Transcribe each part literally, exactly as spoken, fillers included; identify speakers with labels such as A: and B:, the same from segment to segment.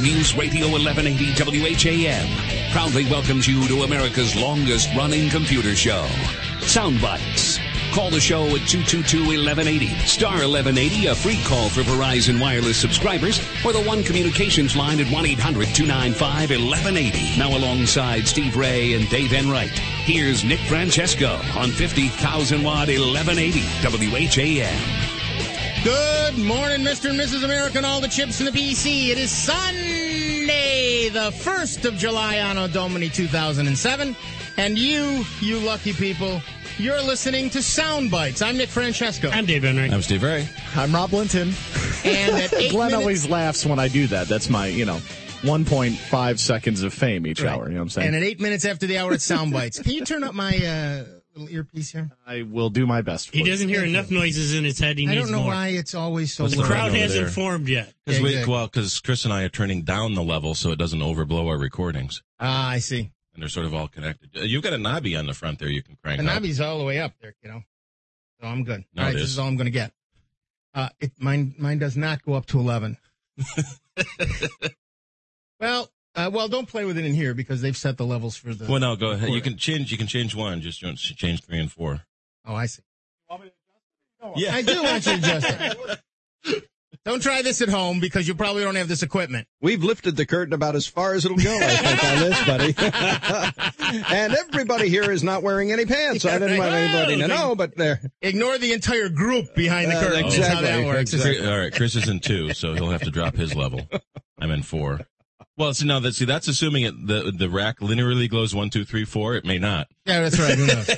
A: News Radio eleven eighty W H A M proudly welcomes you to America's longest-running computer show, Soundbites. Call the show at two two two, eleven eighty, star eleven eighty, a free call for Verizon Wireless subscribers, or the One Communications line at one eight hundred, two nine five, eleven eighty. Now alongside Steve Ray and Dave Enright, here's Nick Francesco on fifty thousand watt, eleven eighty W H A M.
B: Good morning, Mister and Missus America and all the chips in the P C. It is Sunday, the first of July, Anno Domini two thousand seven. And you, you lucky people, you're listening to Soundbites. I'm Nick Francesco.
C: I'm Dave Enright.
D: I'm Steve Ray.
E: I'm Rob Linton.
B: And at eight
E: Glenn
B: minutes,
E: always laughs when I do that. That's my, you know, one point five seconds of fame each
B: right.
E: hour. You know what I'm saying?
B: And at eight minutes after the hour, it's Soundbites. Can you turn up my uh, little earpiece here?
E: I will do my best for
C: He
E: you.
C: doesn't hear enough noises in his head. He
B: I
C: needs
B: don't know
C: more.
B: why it's always so
C: The
B: low.
C: crowd
D: over
C: hasn't
D: there?
C: formed yet.
D: Cause
B: Yeah,
D: we,
B: exactly.
D: well, because Chris and I are turning down the level so it doesn't overblow our recordings.
B: Ah, I see.
D: And they're sort of all connected. Uh, You've got a knobby on the front there you can crank
B: The
D: up.
B: knobby's all the way up there, you know. So I'm good.
D: No,
B: all right,
D: it
B: this
D: is.
B: is all I'm going to get. Uh, it, mine, mine does not go up to eleven. well, uh, well, don't play with it in here because they've set the levels for the.
D: Well, no, go ahead. You
B: recording.
D: can change. You can change one. Just don't change three and four.
B: Oh, I see.
D: Yeah,
B: I do want you to adjust it. Don't try this at home because you probably don't have this equipment.
F: We've lifted the curtain about as far as it'll go, I think, on this, buddy. And everybody here is not wearing any pants. I didn't want anybody to know, but they're...
B: Ignore the entire group behind the
F: Uh,
B: curtain. That's how that
F: exactly,
B: works.
F: exactly.
D: All right, Chris is in two, so he'll have to drop his level. I'm in four. Well, see, now that see that's assuming it the the rack linearly goes one, two, three, four. It may not,
B: Yeah, that's right. Who knows?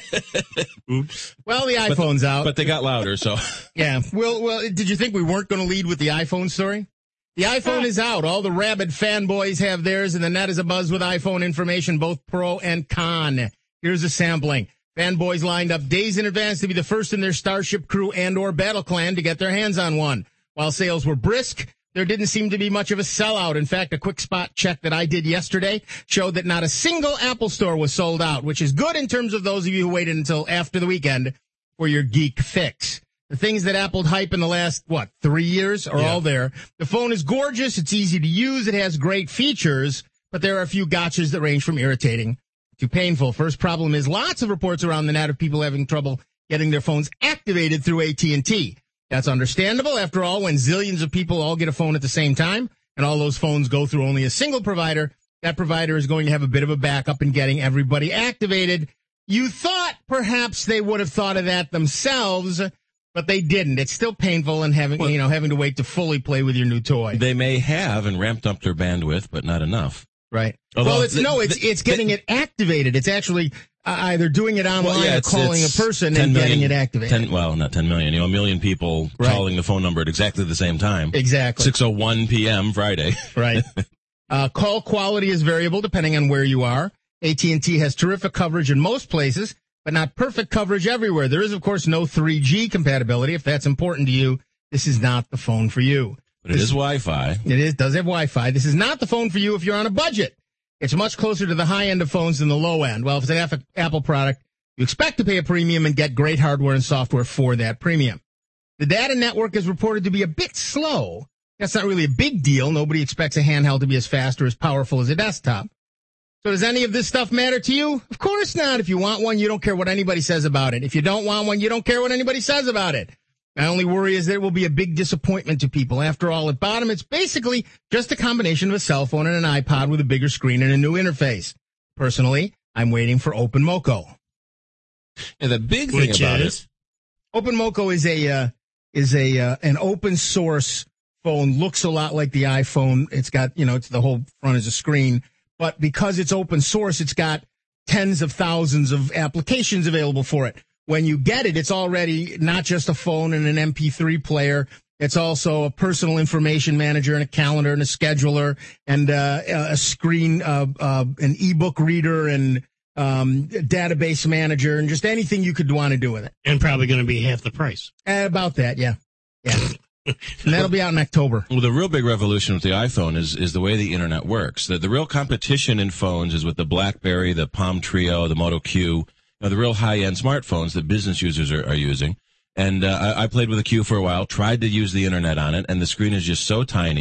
C: Oops.
B: Well, the iPhone's out.
D: but they got louder. So
B: Yeah. Well, well, did you think we weren't going to lead with the iPhone story? The iPhone is out. All the rabid fanboys have theirs, and the net is abuzz with iPhone information, both pro and con. Here's a sampling. Fanboys lined up days in advance to be the first in their Starship crew and or Battle Clan to get their hands on one. While sales were brisk, there didn't seem to be much of a sellout. In fact, a quick spot check that I did yesterday showed that not a single Apple store was sold out, which is good in terms of those of you who waited until after the weekend for your geek fix. The things that Apple hype in the last, what, three years are
D: Yeah.
B: all there. The phone is gorgeous. It's easy to use. It has great features, but there are a few gotchas that range from irritating to painful. First problem is lots of reports around the net of people having trouble getting their phones activated through A T and T. That's understandable. After all, when zillions of people all get a phone at the same time and all those phones go through only a single provider, that provider is going to have a bit of a backup in getting everybody activated. You thought perhaps they would have thought of that themselves, but they didn't. It's still painful and having,
D: Well,
B: you know, having to wait to fully play with your new toy.
D: they may have and ramped up their bandwidth, but not enough.
B: Right.
D: Although
B: well, it's
D: the-
B: no, it's
D: the-
B: it's getting
D: the-
B: it activated. It's actually uh, either doing it online
D: Well, yeah,
B: or
D: it's-
B: calling
D: it's
B: a person
D: ten
B: and getting
D: million
B: it activated.
D: ten, well, not ten million. You know, a million people
B: Right.
D: calling the phone number at exactly the same time.
B: Exactly.
D: six oh one p.m. Friday.
B: Right. Uh, call quality is variable depending on where you are. A T and T has terrific coverage in most places, but not perfect coverage everywhere. There is, of course, no three G compatibility. If that's important to you, this is not the phone for you.
D: But it is Wi-Fi.
B: It is does have Wi-Fi. This is not the phone for you if you're on a budget. It's much closer to the high end of phones than the low end. Well, if it's an App- Apple product, you expect to pay a premium and get great hardware and software for that premium. The data network is reported to be a bit slow. That's not really a big deal. Nobody expects a handheld to be as fast or as powerful as a desktop. So does any of this stuff matter to you? Of course not. If you want one, you don't care what anybody says about it. If you don't want one, you don't care what anybody says about it. My only worry is that it will be a big disappointment to people. After all, at bottom, it's basically just a combination of a cell phone and an iPod with a bigger screen and a new interface. Personally, I'm waiting for OpenMoco.
D: And the big thing
C: Which
D: about
C: is?
D: it,
B: OpenMoco is a uh, is a uh, an open source phone. Looks a lot like the iPhone. It's got, you know, it's the whole front is a screen, but because it's open source, it's got tens of thousands of applications available for it. When you get it, it's already not just a phone and an M P three player. It's also a personal information manager and a calendar and a scheduler and uh, a screen, uh, uh, an ebook reader and um, a database manager and just anything you could want to do with it.
C: And probably going to be half the price.
B: Uh, about that, yeah. Yeah. And that'll be out in October.
D: well, the real big revolution with the iPhone is is the way the internet works. The, the real competition in phones is with the BlackBerry, the Palm Trio, the Moto Q, you know, the real high-end smartphones that business users are, are using. And uh, I, I played with a Q for a while, tried to use the internet on it, and the screen is just so tiny.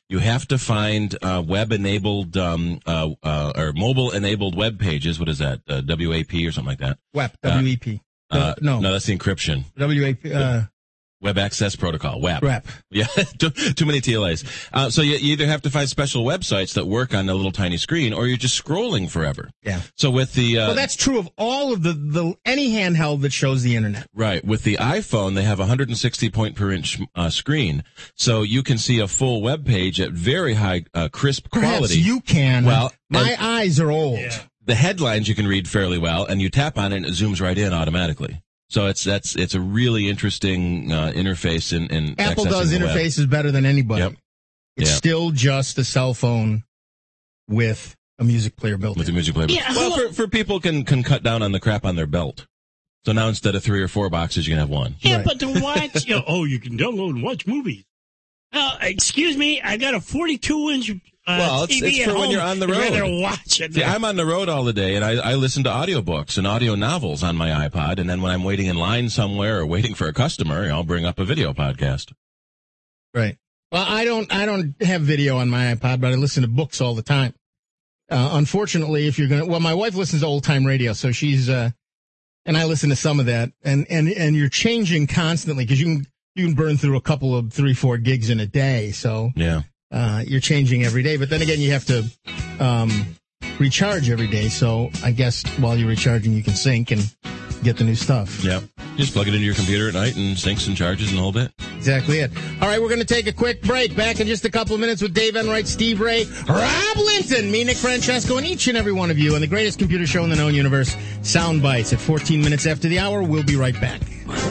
D: you have to find uh, web-enabled um, uh, uh, or mobile-enabled web pages. What is that? Uh, W A P or something like that?
B: W E P. W E P.
D: Uh,
B: Uh, no.
D: no, that's the encryption.
B: W A P. Uh,
D: Web Access Protocol, W A P.
B: W E P.
D: Yeah, too, too many T L As. Uh, so you, you either have to find special websites that work on a little tiny screen, or you're just scrolling forever.
B: Yeah.
D: So with the uh,
B: Well, that's true of all of the, the any handheld that shows the internet.
D: right with the iPhone, they have a one hundred sixty point per inch uh, screen, so you can see a full web page at very high uh, crisp
B: Perhaps
D: quality.
B: you can.
D: Well,
B: my
D: and-
B: eyes are old.
C: Yeah.
D: The headlines you can read fairly well, and you tap on it and it zooms right in automatically. So it's that's it's a really interesting uh, interface in, in
B: Apple
D: accessing
B: does
D: the web.
B: interfaces better than anybody.
D: Yep.
B: It's
D: Yeah.
B: still just a cell phone with a music player built
D: with
B: in.
D: the music player.
C: Yeah,
D: well,
C: hello.
D: for for people can can cut down on the crap on their belt. So now instead of three or four boxes, you can have one.
C: Yeah,
B: Right.
C: but to watch, you know, oh, you can download and watch movies. Uh, excuse me, I got a forty-two inch uh,
D: Well, it's-
C: T V
D: it's
C: at
D: for when
C: home.
D: you're on the
C: I'd
D: road.
C: rather watch it.
D: See, I'm on the road all the day, and I, I listen to audiobooks and audio novels on my iPod. And then when I'm waiting in line somewhere or waiting for a customer, I'll bring up a video podcast.
B: Right. Well, I don't, I don't have video on my iPod, but I listen to books all the time. Uh, unfortunately, if you're going to, well, my wife listens to old time radio, so she's, uh, and I listen to some of that, and, and, and you're changing constantly because you can, you can burn through a couple of three, four gigs in a day. So,
D: Yeah.
B: uh, you're changing every day, but then again, you have to, um, recharge every day. So I guess while you're recharging, you can sync and get the new stuff.
D: Yeah. Just plug it into your computer at night and syncs and charges and the whole bit.
B: Exactly it. All right, we're going to take a quick break. Back in just a couple of minutes with Dave Enright, Steve Ray, Rob Linton, me, Nick Francesco, and each and every one of you on the greatest computer show in the known universe, Sound Bites, at fourteen minutes after the hour. We'll be right back.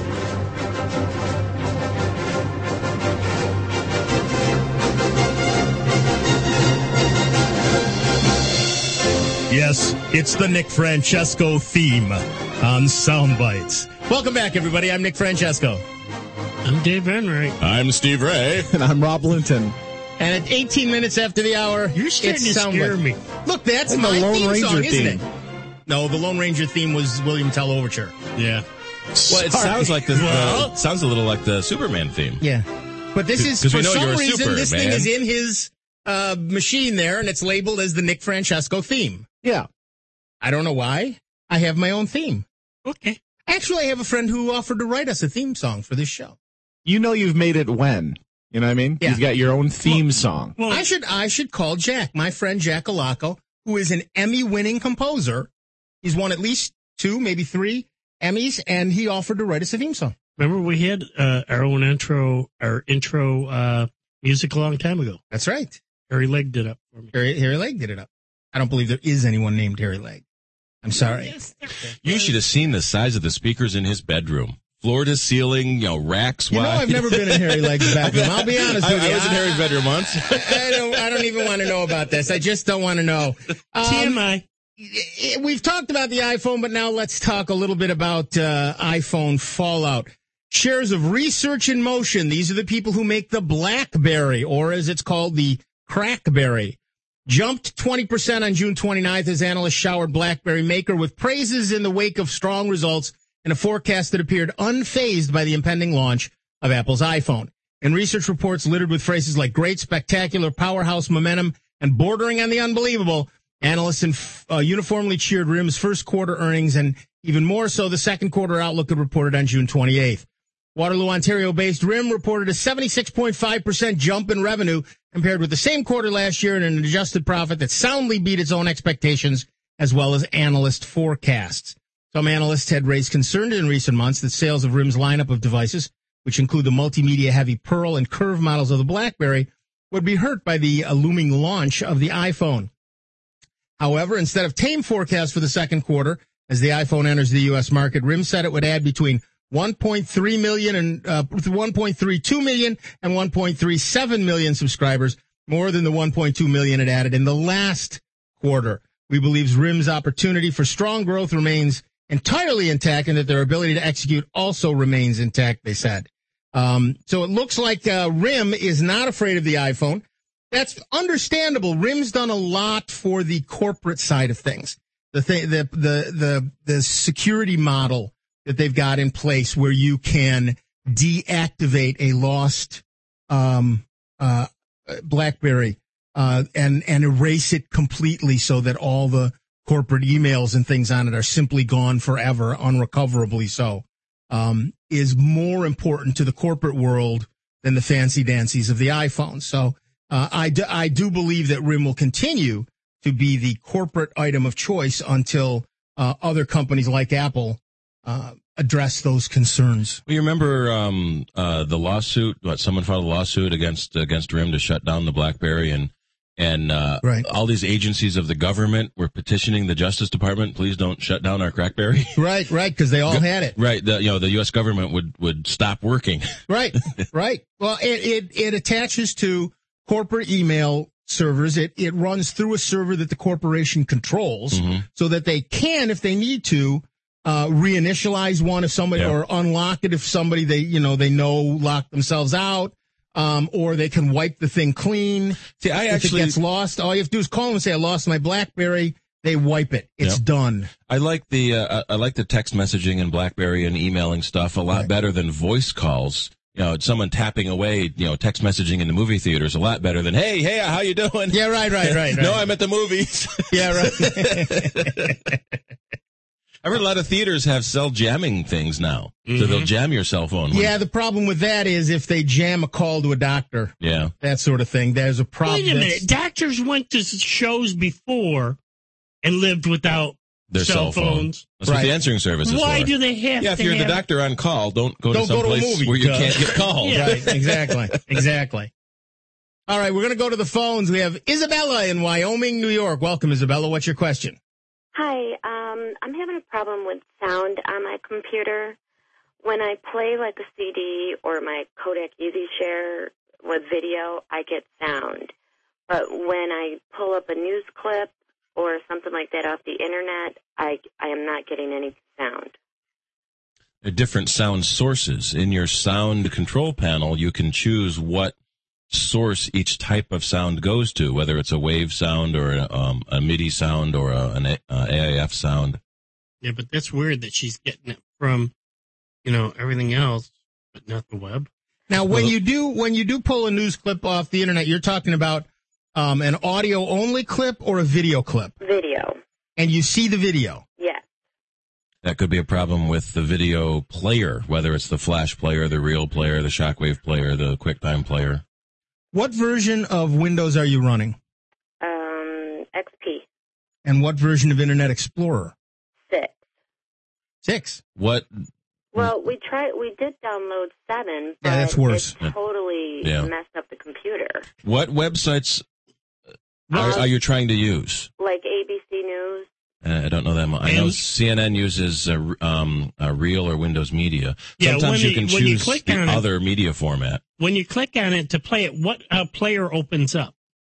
B: Yes, it's the Nick Francesco theme on Sound Bites. Welcome back, everybody. I'm Nick Francesco.
C: I'm Dave Enright.
D: I'm Steve Ray.
E: And I'm Rob Linton.
B: And at eighteen minutes after the hour,
C: You're starting
B: it's
C: to
B: Sound
C: scare
B: Bites.
C: me.
B: Look, that's
E: And
B: my
E: the Lone
B: theme
E: Ranger
B: song, isn't
E: theme.
B: it? No, the Lone Ranger theme was William Tell Overture.
C: Yeah.
D: Well, it sounds like the
C: Well-
D: uh, sounds a little like the Superman theme.
B: Yeah. But this is,
D: 'Cause
B: for
D: we know
B: some
D: you're a
B: reason,
D: super,
B: this thing
D: man.
B: is in his uh, machine there, and it's labeled as the Nick Francesco theme.
E: Yeah.
B: I don't know why. I have my own theme.
C: Okay.
B: Actually, I have a friend who offered to write us a theme song for this show.
E: You know you've made it when. You know what I mean?
B: Yeah.
E: You've got your own theme song.
C: Well,
B: I should I should call Jack, my friend Jack Alaco, who is an Emmy-winning composer. He's won at least two, maybe three Emmys, and he offered to write us a theme song.
C: remember we had uh, our own intro, our intro uh, music a long time ago.
B: That's right.
C: Harry Legg did up for me.
B: Harry, Harry Legg did it up. I don't believe there is anyone named Harry Legg. I'm sorry.
C: Yes, there-
D: You should have seen the size of the speakers in his bedroom. Floor to ceiling, you know, racks
B: You know,
D: wide.
B: I've never been in Harry Legg's bedroom. I'll be honest
D: I,
B: with you.
D: I was in Harry's bedroom once.
B: I don't. I don't even want to know about this. I just don't want to know. Um,
C: T M I.
B: we've talked about the iPhone, but now let's talk a little bit about uh, iPhone fallout. Shares of Research in Motion. These are the people who make the BlackBerry, or as it's called, the Crackberry. Jumped twenty percent on June twenty-ninth as analysts showered BlackBerry maker with praises in the wake of strong results and a forecast that appeared unfazed by the impending launch of Apple's iPhone. In research reports littered with phrases like great, spectacular, powerhouse, momentum, and bordering on the unbelievable, analysts inf- uh, uniformly cheered R I M's first quarter earnings, and even more so the second quarter outlook it reported on June twenty-eighth. Waterloo, Ontario-based R I M reported a seventy-six point five percent jump in revenue compared with the same quarter last year and an adjusted profit that soundly beat its own expectations as well as analyst forecasts. Some analysts had raised concern in recent months that sales of R I M's lineup of devices, which include the multimedia-heavy Pearl and Curve models of the BlackBerry, would be hurt by the uh, looming launch of the iPhone. However, instead of tame forecasts for the second quarter, as the iPhone enters the U S market, R I M said it would add between one point three million and uh, one point three two million and one point three seven million subscribers, more than the one point two million it added in the last quarter. We believe R I M's opportunity for strong growth remains entirely intact and that their ability to execute also remains intact, they said. Um, so it looks like uh, R I M is not afraid of the iPhone. That's understandable. R I M's done a lot for the corporate side of things. The thing, the, the, the, the security model that they've got in place where you can deactivate a lost, um, uh, BlackBerry uh, and and erase it completely so that all the corporate emails and things on it are simply gone forever, unrecoverably so, um, is more important to the corporate world than the fancy dancies of the iPhone. So uh, I, do, I do believe that R I M will continue to be the corporate item of choice until uh, other companies like Apple uh, address those concerns.
D: Well, you remember um, uh, the lawsuit? What, someone filed a lawsuit against against R I M to shut down the BlackBerry, and and uh,
B: right.
D: all these agencies of the government were petitioning the Justice Department, please don't shut down our CrackBerry.
B: Right, right, because they all had it.
D: Right, the, you know, the U S government would, would stop working.
B: Right, right. Well, it, it it attaches to corporate email servers. It it runs through a server that the corporation controls, mm-hmm. so that they can, if they need to, uh, reinitialize one if somebody,
D: yeah.
B: or unlock it if somebody they you know they know locked themselves out. Um, or they can wipe the thing clean.
D: See, I
B: if
D: actually
B: it gets lost, all you have to do is call them and say, I lost my BlackBerry. They wipe it. It's
D: yep.
B: done.
D: I like the, uh, I like the text messaging and BlackBerry and emailing stuff a lot right. better than voice calls. You know, someone tapping away, you know, text messaging in the movie theater is a lot better than, hey, hey, how you doing?
B: Yeah, right, right, right. right.
D: No, I'm at the movies.
B: Yeah, right.
D: I've heard a lot of theaters have cell jamming things now.
B: Mm-hmm.
D: So they'll jam your cell phone.
B: Yeah, the problem with that is if they jam a call to a doctor.
D: Yeah.
B: That sort of thing. There's a problem.
C: Wait a minute. Doctors went to shows before and lived without
D: their
C: cell,
D: cell
C: phones.
D: That's right. What the answering service is
C: Why
D: for.
C: do they have
D: Yeah, if
C: to
D: you're
C: have...
D: the doctor on call, don't go
B: don't
D: to some
B: go to a
D: place
B: movie
D: where you can't get called.
C: Yeah.
B: Right, exactly. Exactly. All right, we're going to go to the phones. We have Isabella in Wyoming, New York. Welcome, Isabella. What's your question?
G: Hi, um, I'm having a problem with sound on my computer. When I play like a C D or my Kodak EasyShare with video, I get sound. But when I pull up a news clip or something like that off the internet, I, I am not getting any sound.
D: There are different sound sources. In your sound control panel, you can choose what source each type of sound goes to, whether it's a wave sound or a, um, a MIDI sound or a, an a, uh, A I F sound.
C: Yeah, but that's weird that she's getting it from, you know, everything else, but not the web.
B: Now, when
D: well,
B: you do when you do pull a news clip off the internet, you're talking about um, an audio only clip or a video clip?
G: Video.
B: And you see the video?
G: Yes.
D: That could be a problem with the video player, whether it's the flash player, the real player, the shockwave player, the QuickTime player.
B: What version of Windows are you running?
G: Um, X P.
B: And what version of Internet Explorer?
G: Six.
B: Six.
D: What?
G: Well, we tried. We did download seven, but
B: yeah, that's worse.
G: it totally
D: yeah.
G: messed up the computer.
D: What websites are, are you trying to use?
G: Like A B C News.
D: Uh, I don't know that much. I know
C: And-
D: C N N uses uh, um, uh, Real or Windows Media.
C: Yeah,
D: Sometimes
C: when
D: you can
C: you- when you
D: choose
C: click
D: the
C: on it-
D: other media format.
C: When you click on it to play it, what uh, player opens up?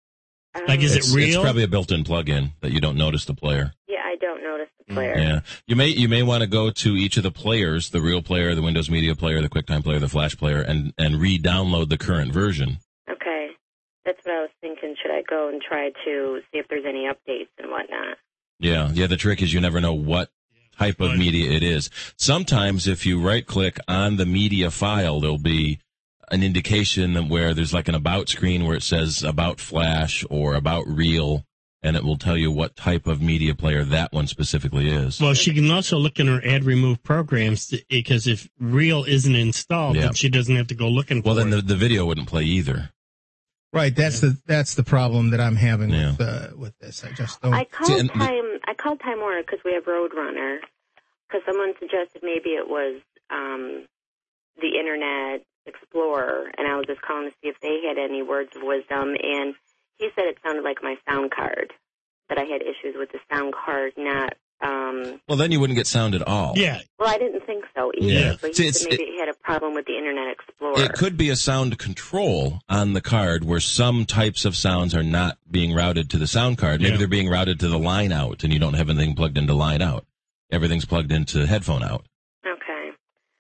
G: Um,
C: Like, is it
D: It's,
C: real?
D: it's probably a built-in plug-in that you don't notice the player.
G: Yeah, I don't notice the player.
D: Yeah, you may you may want to go to each of the players, the Real player, the Windows Media player, the QuickTime player, the Flash player, and and re-download the current version.
G: Okay. That's what I was thinking. Should I go and try to see if there's any updates and whatnot?
D: Yeah, yeah. The trick is you never know what type of media it is. Sometimes if you right-click on the media file, there'll be an indication that where there's like an about screen where it says about Flash or about Real, and it will tell you what type of media player that one specifically is.
C: Well, she can also look in her add remove programs to, because if Real isn't installed,
D: Yeah.
C: then she doesn't have to go looking for
D: Well, then
C: it.
D: the, the video wouldn't play either.
B: Right. That's the that's the problem that I'm having
D: Yeah.
B: with uh, with this. I just don't.
G: I called
D: See, and the-
G: Time. I called Time Warner because we have Roadrunner. Because someone suggested maybe it was um, the Internet Explorer, and I was just calling to see if they had any words of wisdom. And he said it sounded like my sound card, that I had issues with the sound card, not. Um,
D: Well, then you wouldn't get sound at all.
C: yeah.
G: well, I didn't think so either.
D: Yeah.
G: But
D: See,
G: he
D: it's-
G: said maybe it, had a problem with the Internet Explorer.
D: It could be a sound control on the card where some types of sounds are not being routed to the sound card. Maybe
C: Yeah.
D: they're being routed to the line out, and you don't have anything plugged into line out. Everything's plugged into headphone out.
G: Okay.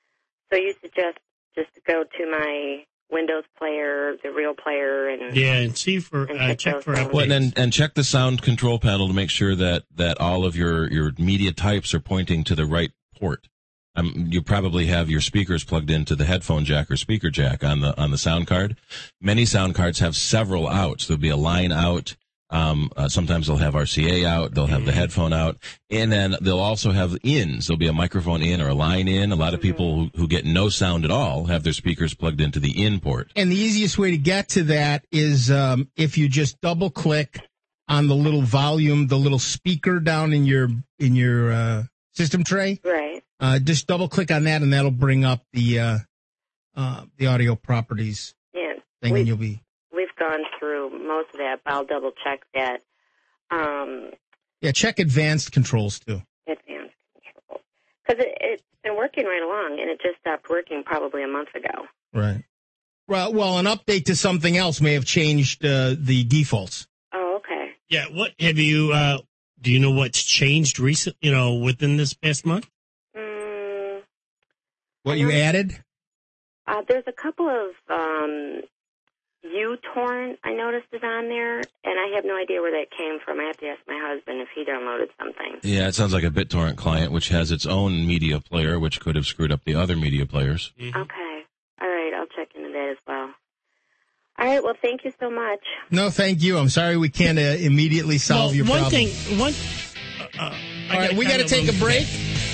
G: So you suggest just to go to my Windows player, the Real player, and
C: Yeah, and see for,
G: And
C: uh,
G: check
C: check
G: those
C: for
G: things.
C: updates.
D: Well, and, and check the sound control panel to make sure that, that all of your, your media types are pointing to the right port. Um, you probably have your speakers plugged into the headphone jack or speaker jack on the on the sound card. Many sound cards have several outs. There'll be a line out. Um, uh, sometimes they'll have R C A out. They'll have the headphone out, and then they'll also have ins. There'll be a microphone in or a line in. A lot of people who, who get no sound at all have their speakers plugged into the in port.
B: And the easiest way to get to that is um, if you just double click on the little volume, the little speaker down in your in your uh, system tray.
G: Right.
B: Uh, just double click on that, and that'll bring up the uh, uh, the audio properties
G: Yeah.
B: thing,
G: We-
B: and you'll be.
G: We've gone through most of that, but I'll double check that. Um,
B: Yeah, check advanced controls too.
G: advanced controls. Because it, it's been working right along, and it just stopped working probably a month ago.
B: Right. Well, well, an update to something else may have changed uh, the defaults.
G: Oh, okay.
C: Yeah. What have you? Uh, do you know what's changed recent? You know, within this past month?
G: Mm,
B: What you added?
G: uh, there's a couple of um, uTorrent I noticed is on there, and I have no idea where that came from. I have to ask my husband if he downloaded something.
D: Yeah, it sounds like a BitTorrent client, which has its own media player, which could have screwed up the other media players.
C: Mm-hmm.
G: Okay. All right. I'll check into that as well. All right. Well, thank you so much.
B: No, thank you. I'm sorry we can't uh, immediately solve
C: well,
B: your
C: one
B: problem.
C: thing. One. Uh,
B: All right, we got to take a break.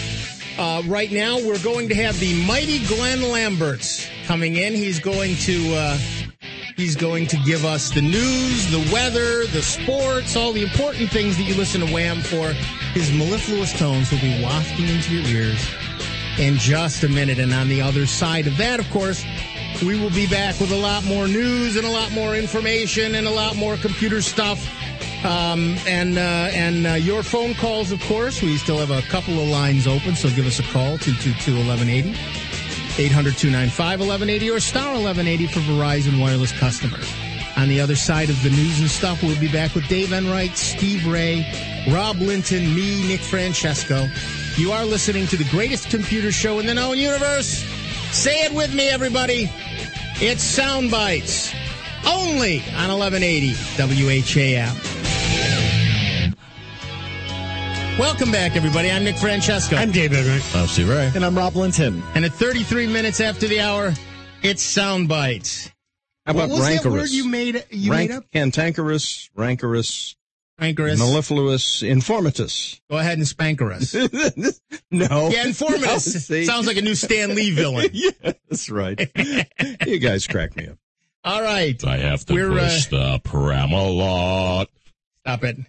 B: Uh, right now, we're going to have the mighty Glenn Lamberts coming in. He's going to uh, he's going to give us the news, the weather, the sports, all the important things that you listen to Wham for. His mellifluous tones will be wafting into your ears in just a minute. And on the other side of that, of course, we will be back with a lot more news and a lot more information and a lot more computer stuff. Um, and uh, and uh, your phone calls, of course. We still have a couple of lines open, so give us a call, two two two, eleven eighty, eight hundred, two nine five, eleven eighty, or star eleven eighty for Verizon Wireless customers. On the other side of the news and stuff, we'll be back with Dave Enright, Steve Ray, Rob Linton, me, Nick Francesco. You are listening to the greatest computer show in the known universe. Say it with me, everybody. It's Sound Bites, only on eleven eighty W H A M. Welcome back, everybody. I'm Nick Francesco.
C: I'm Dave Enright.
D: I'm Steve Ray.
E: And I'm Rob Linton.
B: And at thirty-three minutes after the hour, it's Sound Bites.
F: How about
B: what was
F: rancorous?
B: that word you made, you
F: Rank-
B: made up?
F: Cantankerous, rancorous,
B: Rancorous.
F: mellifluous, informatus.
B: Go ahead and spankerous.
F: No.
B: Yeah, informatus.
F: No, see?
B: Sounds like a new Stan Lee villain.
F: Yeah, that's right. You guys crack me up.
B: All right.
D: I have to
B: We're,
D: push the Pramalot.
B: Stop it.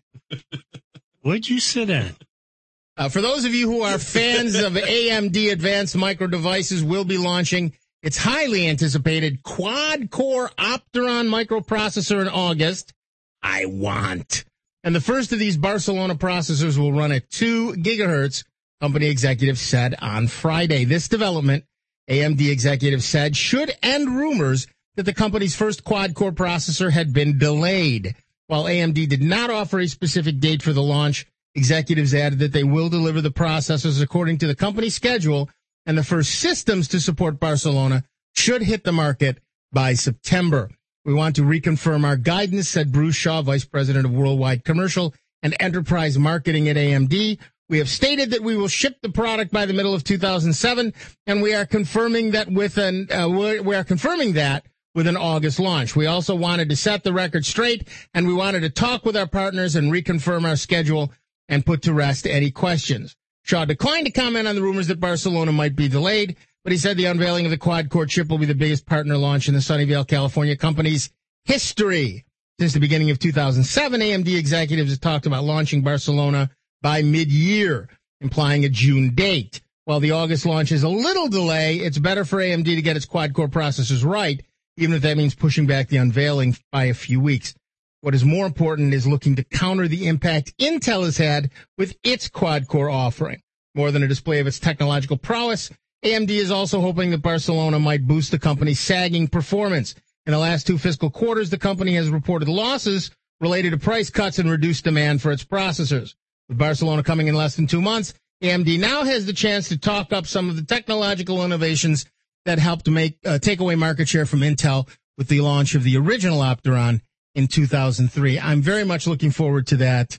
C: Where'd you sit at?
B: Uh, for those of you who are fans of A M D Advanced Micro Devices, we'll be launching its highly anticipated quad-core Opteron microprocessor in August. I want. And the first of these Barcelona processors will run at two gigahertz, company executives said on Friday. This development, A M D executives said, should end rumors that the company's first quad-core processor had been delayed. While A M D did not offer a specific date for the launch, executives added that they will deliver the processors according to the company's schedule, and the first systems to support Barcelona should hit the market by September. We want to reconfirm our guidance, said Bruce Shaw, Vice President of Worldwide Commercial and Enterprise Marketing at A M D. We have stated that we will ship the product by the middle of two thousand seven, and we are confirming that with an uh, we are confirming that with an August launch. We also wanted to set the record straight, and we wanted to talk with our partners and reconfirm our schedule and put to rest any questions. Shaw declined to comment on the rumors that Barcelona might be delayed, but he said the unveiling of the quad-core chip will be the biggest partner launch in the Sunnyvale, California company's history. Since the beginning of two thousand seven, A M D executives have talked about launching Barcelona by mid-year, implying a June date. While the August launch is a little delay, it's better for A M D to get its quad-core processors right, even if that means pushing back the unveiling by a few weeks. What is more important is looking to counter the impact Intel has had with its quad-core offering. More than a display of its technological prowess, A M D is also hoping that Barcelona might boost the company's sagging performance. In the last two fiscal quarters, the company has reported losses related to price cuts and reduced demand for its processors. With Barcelona coming in less than two months, A M D now has the chance to talk up some of the technological innovations that helped make uh, take away market share from Intel with the launch of the original Opteron in two thousand three. I'm very much looking forward to that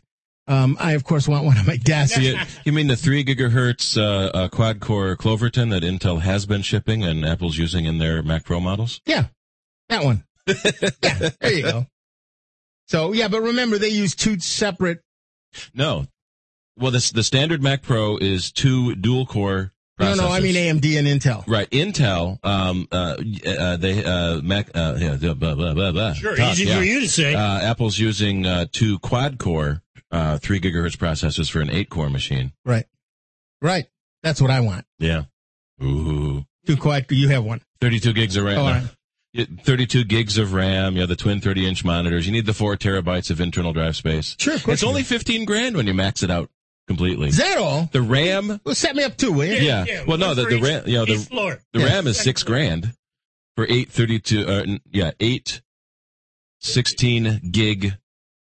B: Um, I, of course, want one on my desk.
D: You, you mean the three gigahertz uh, uh, quad-core Cloverton that Intel has been shipping and Apple's using in their Mac Pro models?
B: Yeah, that one. Yeah, there you go. So, yeah, but remember, they use two separate...
D: No. Well, the, the standard Mac Pro is two dual-core processors.
B: No, no, I mean A M D and Intel.
D: Right, Intel, um, uh, uh, they, uh, Mac, uh, yeah, blah, blah, blah, blah.
C: Sure,
D: Tough,
C: easy
D: yeah.
C: for you to say.
D: Uh, Apple's using uh, two quad-core, uh, three gigahertz processors for an eight-core machine.
B: Right. Right. That's what I want.
D: Yeah. Ooh.
B: Too quiet. You have one.
D: thirty-two gigs of RAM.
B: Oh, all right.
D: Yeah, thirty-two gigs of RAM. You have the twin thirty-inch monitors. You need the four terabytes of internal drive space.
B: Sure, of course
D: It's
B: you
D: only
B: do.
D: fifteen grand when you max it out completely.
B: Is that all?
D: The RAM,
B: Well, set me up too, will you?
D: yeah.
C: Yeah,
D: Well, no,
C: one
D: the,
C: for
D: the
C: each-
D: RAM, you know,
C: each
D: the,
C: floor.
D: the
B: Yeah.
D: RAM is six grand for eight thirty-two, uh, n- yeah, eight sixteen gig,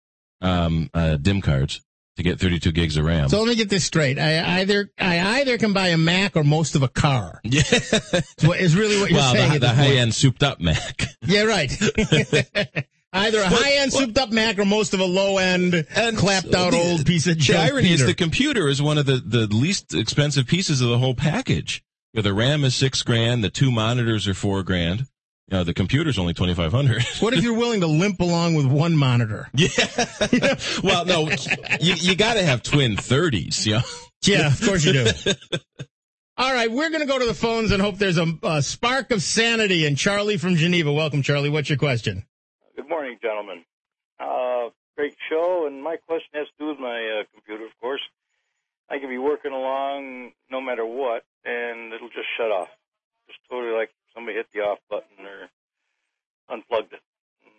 D: um, uh, DIMM cards to get thirty-two gigs of RAM.
B: So let me get this straight. I either I either can buy a Mac or most of a car.
D: yeah.
B: Is what- is really what you're
D: Well,
B: saying.
D: the,
B: at
D: the
B: this point.
D: high-end souped-up Mac.
B: Yeah, right. Either a high-end souped-up Mac or most of a low-end, clapped-out
D: the-
B: old piece of
D: The
B: junk.
D: irony is
B: Peter.
D: the computer is one of the, the least expensive pieces of the whole package. You know, the RAM is six grand, the two monitors are four grand. You know, the computer's only twenty-five hundred.
B: What if you're willing to limp along with one monitor?
D: Yeah. Well, no, you, you gotta have twin thirties, you know.
B: Yeah, of course you do. All right, we're going to go to the phones and hope there's a, a spark of sanity. And Charlie from Geneva. Welcome, Charlie. What's your question?
H: Good morning, gentlemen. Uh, great show, and my question has to do with my uh, computer, of course. I can be working along no matter what, and it'll just shut off. Just totally like somebody hit the off button or unplugged it.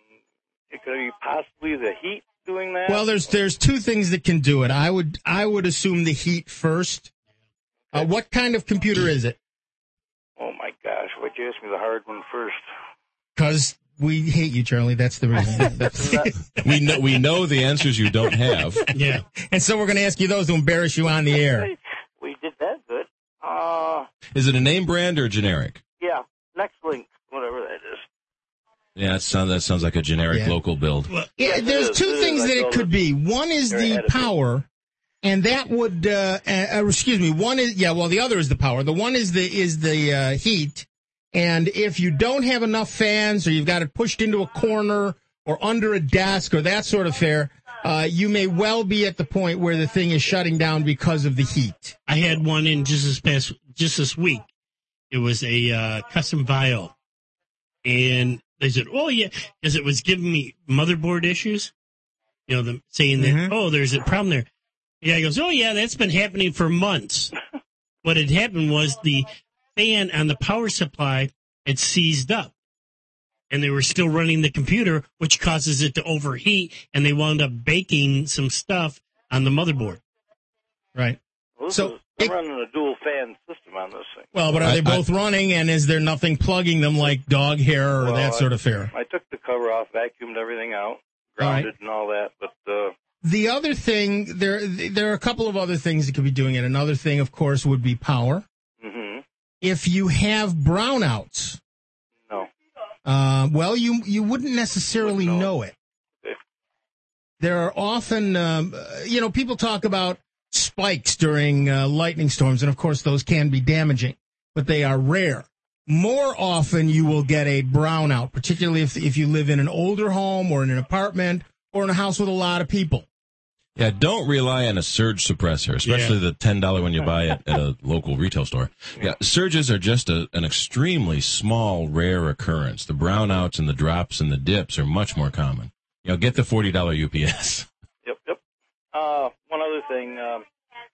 H: It could be possibly the heat doing that.
B: Well, there's there's two things that can do it. I would I would assume the heat first. Uh, what kind of computer is it?
H: Oh, my gosh. Why'd you ask me the hard one first?
B: Because we hate you, Charlie. That's the reason. That's-
D: We know, we know the answers you don't have.
C: Yeah.
B: and so we're going to ask you those to embarrass you on the air.
H: We did that good. Uh,
D: Is it a name brand or generic?
H: yeah, Next Link, whatever that is.
D: Yeah, that sounds, that sounds like a generic
B: Yeah.
D: local build.
C: Well,
B: Yeah,
H: Yes, it
B: there's
H: is.
B: two
H: It is.
B: things
H: I
B: that it
H: told
B: could
H: her.
B: be. One is
H: Very
B: the
H: adequate.
B: power, and that would, uh, uh, excuse me, one is, yeah, well, the other is the power. The one is the, is the, uh, heat. And if you don't have enough fans or you've got it pushed into a corner or under a desk or that sort of fare, uh, you may well be at the point where the thing is shutting down because of the heat.
C: I had one in just this past, just this week. It was a uh, custom Vio. And they said, oh, yeah, because it was giving me motherboard issues. You know, them saying that,
B: Mhm.
C: oh, there's a problem there. Yeah, he goes, oh, yeah, that's been happening for months. What had happened was the fan on the power supply had seized up. And they were still running the computer, which causes it to overheat. And they wound up baking some stuff on the motherboard.
B: Right.
H: Well, this
B: So
H: is, I'm
B: it-
H: running a dual fan system on this thing.
B: Well, but are
D: I-
B: they both running and is there nothing plugging them like dog hair or
H: Well,
B: that
H: I-
B: sort of fare?
H: I took the cover off, vacuumed everything out,
B: All right.
H: grounded and all that, but uh,
B: The other thing, there there are a couple of other things that could be doing it. Another thing, of course, would be power.
H: hmm
B: If you have brownouts,
H: no.
B: uh, well, you you wouldn't necessarily
H: Wouldn't
B: know
H: know.
B: it.
H: Okay.
B: There are often, um, uh, you know, people talk about spikes during uh, lightning storms, and of course, those can be damaging, but they are rare. More often, you will get a brownout, particularly if if you live in an older home or in an apartment or in a house with a lot of people.
D: Yeah, don't rely on a surge suppressor, especially the ten dollars one you buy at, at a local retail store. Yeah, surges are just a, an extremely small, rare occurrence. The brownouts and the drops and the dips are much more common. You know, get the forty dollars U P S.
H: Yep, yep. Uh, one other thing um,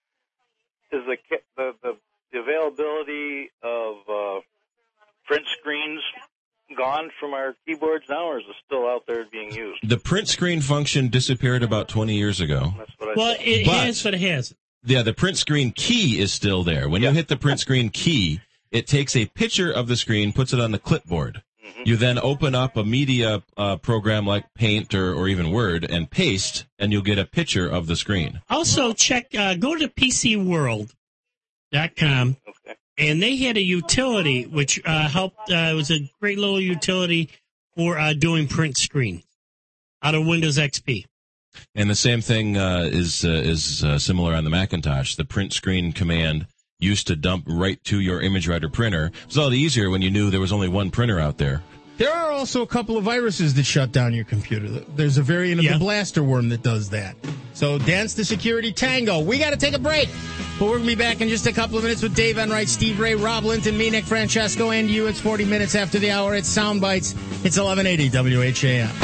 H: is the, ca- the the the availability of uh, print screens gone from our keyboards now, or is it still out there being used?
D: The print screen function disappeared about twenty years ago.
H: That's what I
C: Well,
H: thought.
C: it
D: But-
C: has, but it hasn't.
D: Yeah, the print screen key is still there. When you hit the print screen key, it takes a picture of the screen, puts it on the clipboard. You then open up a media uh, program like Paint or, or even Word and paste, and you'll get a picture of the screen.
C: Also, check, uh, go to P C world dot com,
H: Okay.
C: and they had a utility which uh, helped. Uh, it was a great little utility for uh, doing print screens out of Windows X P.
D: And the same thing uh, is uh, is uh, similar on the Macintosh. The print screen command used to dump right to your ImageWriter printer. It was a lot easier when you knew there was only one printer out there.
B: There are also a couple of viruses that shut down your computer. There's a variant of
C: Yeah.
B: the blaster worm that does that. So dance the security tango. We got to take a break. But we're going to be back in just a couple of minutes with Dave Enright, Steve Ray, Rob Linton, me, Nick Francesco, and you. It's forty minutes after the hour. It's Sound Bites. It's eleven eighty W H A M.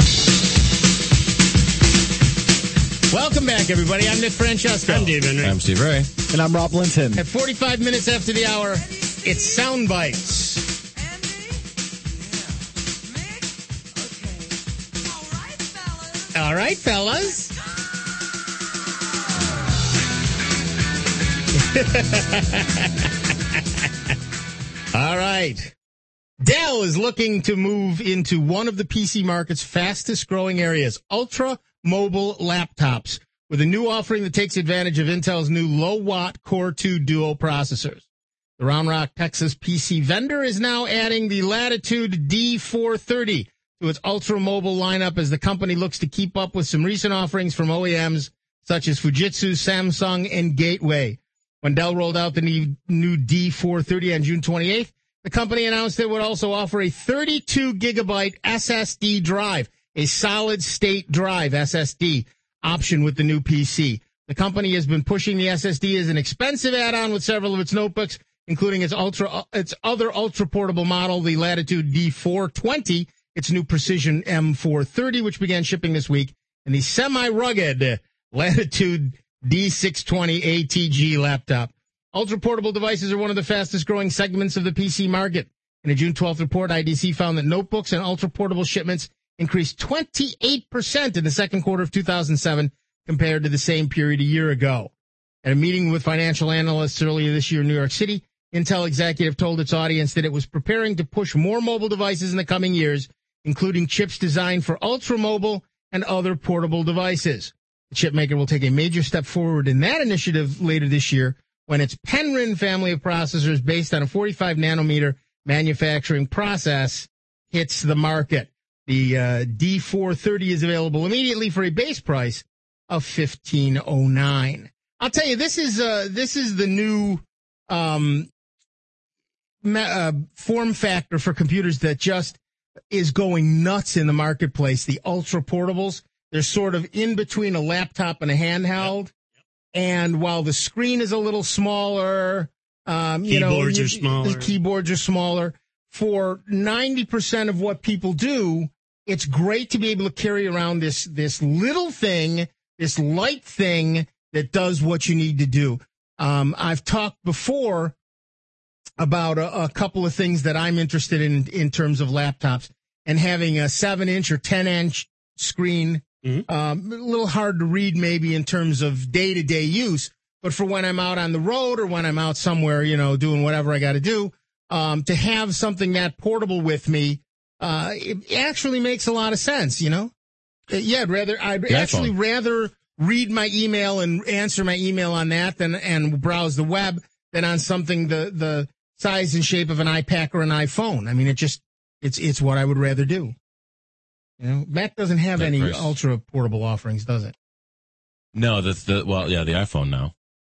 B: Welcome back, everybody. I'm Nick Francesco.
C: I'm Dave Enright.
D: I'm Steve Ray.
E: And I'm Rob Linton.
B: At forty-five minutes after the hour, it's Sound Bites. All right, fellas. All right. Dell is looking to move into one of the P C market's fastest growing areas, ultra mobile laptops, with a new offering that takes advantage of Intel's new low watt Core two Duo processors. The Round Rock, Texas P C vendor is now adding the Latitude D four thirty to its ultra mobile lineup as the company looks to keep up with some recent offerings from O E Ms such as Fujitsu, Samsung, and Gateway. When Dell rolled out the new D four thirty on June twenty-eighth, the company announced it would also offer a thirty-two gigabyte S S D drive, a solid state drive S S D option with the new P C. The company has been pushing the S S D as an expensive add-on with several of its notebooks, including its ultra, its other ultra portable model, the Latitude D four twenty, its new Precision M four thirty, which began shipping this week, and the semi-rugged Latitude D six twenty A T G laptop. Ultra portable devices are one of the fastest growing segments of the P C market. In a June twelfth report, I D C found that notebooks and ultra portable shipments increased twenty-eight percent in the second quarter of two thousand seven compared to the same period a year ago. At a meeting with financial analysts earlier this year in New York City, Intel executive told its audience that it was preparing to push more mobile devices in the coming years, including chips designed for ultra mobile and other portable devices. The chip maker will take a major step forward in that initiative later this year when its Penryn family of processors based on a forty-five nanometer manufacturing process hits the market. The uh, D four thirty is available immediately for a base price of fifteen oh nine. I'll tell you, this is uh, this is the new um, ma- uh, form factor for computers that just is going nuts in the marketplace. The ultra portables, they're sort of in between a laptop and a handheld. And while the screen is a little smaller, um, you know,
C: Keyboards
B: you-
C: are smaller.
B: The keyboards are smaller. For ninety percent of what people do, it's great to be able to carry around this, this little thing, this light thing that does what you need to do. Um, I've talked before about a, a couple of things that I'm interested in, in terms of laptops, and having a seven inch or ten inch screen. Mm-hmm. Um, a little hard to read maybe in terms of day to day use, but for when I'm out on the road or when I'm out somewhere, you know, doing whatever I got to do, um, to have something that portable with me, uh, it actually makes a lot of sense, you know? Uh, yeah, I'd rather, I'd
D: The
B: actually
D: iPhone.
B: rather read my email and answer my email on that than, and browse the web than on something the, the size and shape of an iPad or an iPhone. I mean, it just, it's, it's what I would rather do. You know, Mac doesn't have
D: That
B: any
D: price.
B: ultra portable offerings, does it?
D: No, that's the, well, yeah, the iPhone now.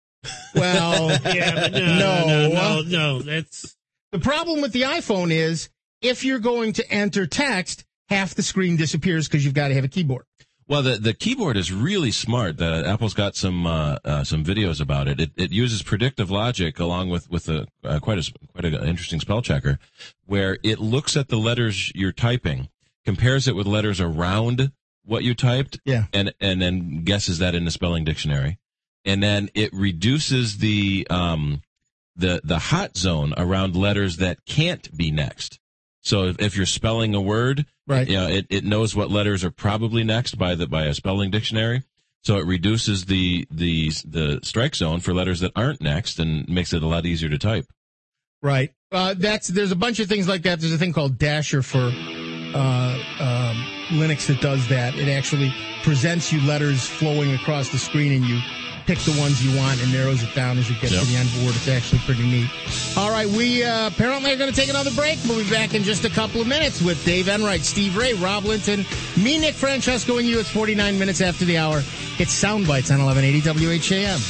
B: Well,
C: Yeah, but no,
B: No.
C: no, no, no, no, that's
B: the problem with the iPhone is if you're going to enter text, half the screen disappears because you've got to have a keyboard.
D: Well, the the keyboard is really smart. Uh, Apple's got some uh, uh, some videos about it. It it uses predictive logic along with with a uh, quite a quite an interesting spell checker, where it looks at the letters you're typing, compares it with letters around what you typed,
B: Yeah.
D: and and then guesses that in the spelling dictionary, and then it reduces the um the the hot zone around letters that can't be next. So if, if you're spelling a word,
B: Right.
D: you know, it, it knows what letters are probably next by the by a spelling dictionary. So it reduces the the the strike zone for letters that aren't next and makes it a lot easier to type.
B: Right. Uh, that's there's a bunch of things like that. There's a thing called Dasher for uh, um, Linux that does that. It actually presents you letters flowing across the screen, and you pick the ones you want and narrows it down as you get
D: Yep.
B: to the end board. It's actually pretty neat. All right, we uh, apparently are going to take another break. We'll be back in just a couple of minutes with Dave Enright, Steve Ray, Rob Linton, me, Nick Francesco, and you. It's forty-nine minutes after the hour. It's Sound Bites on eleven eighty W H A M.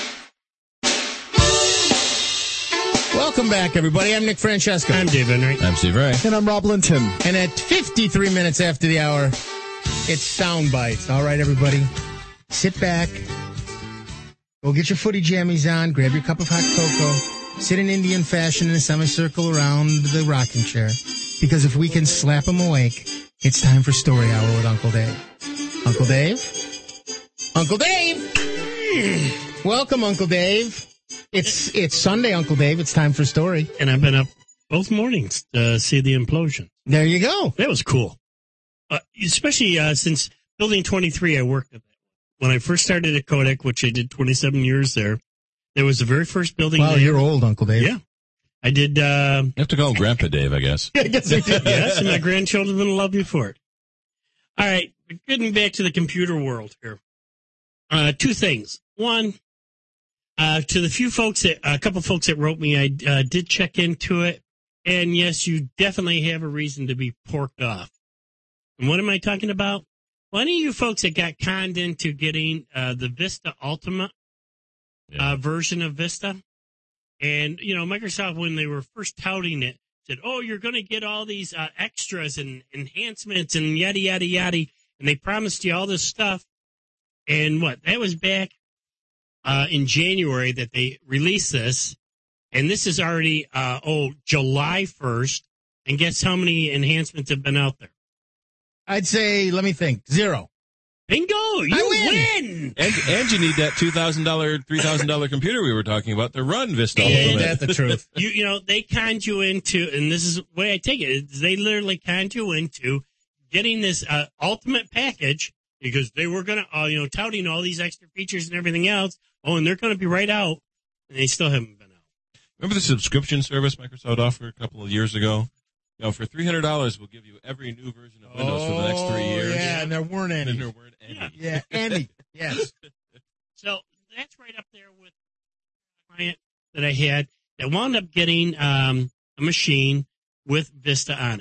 B: Welcome back, everybody. I'm Nick Francesco.
C: I'm Dave Enright.
D: I'm Steve Ray.
E: And I'm Rob Linton.
B: And at fifty-three minutes after the hour, it's Sound Bites. All right, everybody. Sit back. Go get your footy jammies on. Grab your cup of hot cocoa. Sit in Indian fashion in a semicircle around the rocking chair. Because if we can slap them awake, it's time for Story Hour with Uncle Dave. Uncle Dave? Uncle Dave! Welcome, Uncle Dave. It's it's Sunday, Uncle Dave. It's time for Story.
C: And I've been up both mornings to see the implosion.
B: There you go.
C: That was cool. Uh, especially uh, since Building twenty-three, I worked at that. When I first started at Kodak, which I did twenty-seven years there, there was the very first building.
B: Wow,
C: there.
B: you're old, Uncle Dave.
C: Yeah. I did. Uh,
D: You have to call him Grandpa Dave, I guess.
B: I guess we did.
C: yes, and my grandchildren will love you for it. All right, getting back to the computer world here. Uh, two things. One, uh, to the few folks that, a couple folks that wrote me, I uh, did check into it. And yes, you definitely have a reason to be porked off. And what am I talking about? Well, any of you folks that got conned into getting uh, the Vista Ultimate
D: Yeah.
C: uh, version of Vista, and, you know, Microsoft, when they were first touting it, said, oh, you're going to get all these uh, extras and enhancements and yada, yada, yada. And they promised you all this stuff. And what? That was back uh, in January that they released this. And this is already, uh, oh, July first. And guess how many enhancements have been out there?
B: I'd say, let me think, zero.
C: Bingo! You
B: I win.
C: win!
D: And, and you need that two thousand dollars, three thousand dollars computer we were talking about to run Vista
C: Ain't
D: Ultimate.
B: That's the truth.
C: You you know, they conned you into, and this is the way I take it, is they literally conned you into getting this uh, ultimate package because they were going to, uh, you know, touting all these extra features and everything else. Oh, and they're going to be right out, and they still haven't been out.
D: Remember the subscription service Microsoft offered a couple of years ago? You know, for three hundred dollars, we'll give you every new version of Windows for the next three years.
B: Oh, yeah, and there weren't
D: And
B: any.
D: there weren't any.
C: Yeah.
B: Yeah, any. Yes.
C: So that's right up there with the client that I had that wound up getting um, a machine with Vista on it.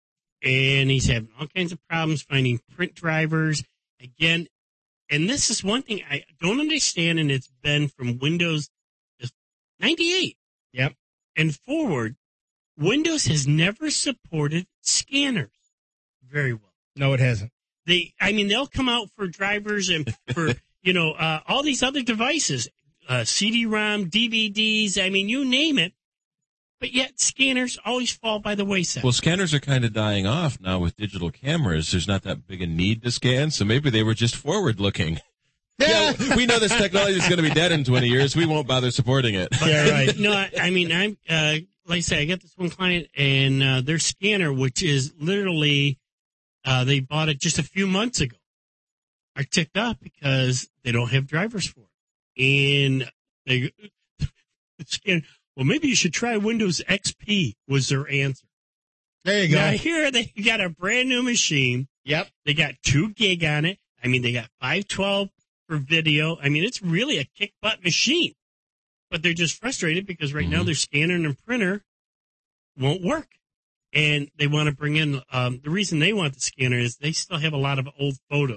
C: And he's having all kinds of problems finding print drivers. Again, and this is one thing I don't understand, and it's been from Windows ninety-eight.
B: Yep.
C: And forward, Windows has never supported scanners very well.
B: No, it hasn't.
C: They, I mean, they'll come out for drivers and for, you know, uh, all these other devices, uh, C D ROM, D V Ds, I mean, you name it. But yet scanners always fall by the wayside.
D: Well, scanners are kind of dying off now with digital cameras. There's not that big a need to scan, so maybe they were just forward-looking. Yeah, we know this technology is going to be dead in twenty years. We won't bother supporting it.
B: Yeah, right.
C: No, I, I mean, I'm, uh, like I say, I got this one client and, uh, their scanner, which is literally, uh, they bought it just a few months ago, are ticked off because they don't have drivers for it. And they, scan, well, maybe you should try Windows X P was their answer.
B: There you go.
C: Now here they got a brand new machine.
B: Yep.
C: They got two gig on it. I mean, they got five twelve for video. I mean, it's really a kick butt machine, but they're just frustrated because right
D: Mm-hmm.
C: now their scanner and printer won't work. And they want to bring in, um, the reason they want the scanner is they still have a lot of old photos.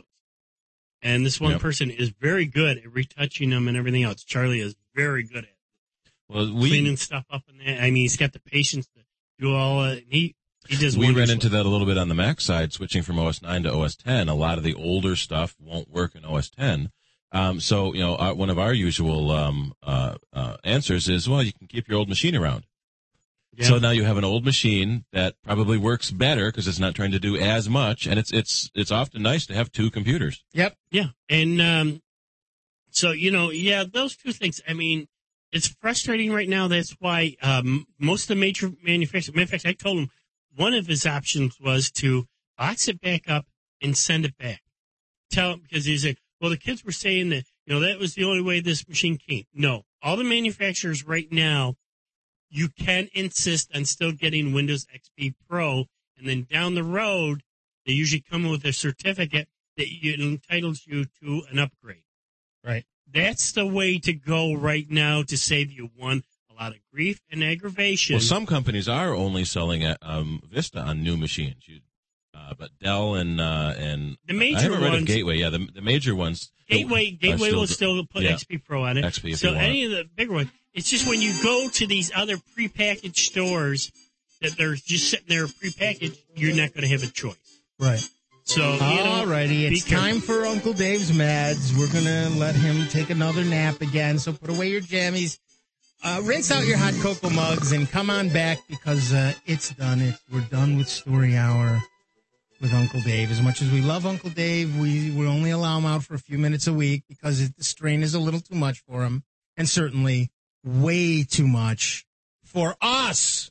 C: And this one
D: Yep.
C: person is very good at retouching them and everything else. Charlie is very good at
D: Well, we
C: cleaning stuff up in there. I mean, he's got the patience to do all uh, he he does.
D: we ran
C: wonders
D: into
C: with it.
D: that a little bit on the Mac side, switching from O S nine to O S ten. A lot of the older stuff won't work in O S ten. Um, so, you know, our, one of our usual um, uh, uh, answers is, well, you can keep your old machine around.
C: Yeah.
D: So now you have an old machine that probably works better because it's not trying to do as much, and it's it's it's often nice to have two computers.
B: Yep.
C: Yeah, and um, so you know, yeah, those two things. I mean, it's frustrating right now. That's why um, most of the major manufacturers. Matter of fact, I told him one of his options was to box it back up and send it back. Tell him because he said, well, the kids were saying that you know that was the only way this machine came. No, all the manufacturers right now, you can insist on still getting Windows X P Pro, and then down the road, they usually come with a certificate that you, entitles you to an upgrade.
B: Right.
C: That's the way to go right now to save you one a lot of grief and aggravation.
D: Well, some companies are only selling um, Vista on new machines. You, uh, but Dell and uh, and
C: the major
D: I haven't read
C: ones,
D: of Gateway. Yeah, the, the major ones.
C: Gateway Gateway
D: still,
C: will still put
D: yeah.
C: X P Pro on it.
D: X P if
C: so
D: you want
C: any
D: it.
C: of the bigger ones, it's just when you go to these other prepackaged stores that they're just sitting there prepackaged, you're not going to have a choice.
B: Right.
C: So, you know,
B: alrighty, it's
C: be careful.
B: time for Uncle Dave's Meds. We're gonna let him take another nap again. So put away your jammies, uh, rinse out your hot cocoa mugs, and come on back because uh, it's done. It's we're done with Story Hour with Uncle Dave. As much as we love Uncle Dave, we we only allow him out for a few minutes a week because it, the strain is a little too much for him, and certainly way too much for us.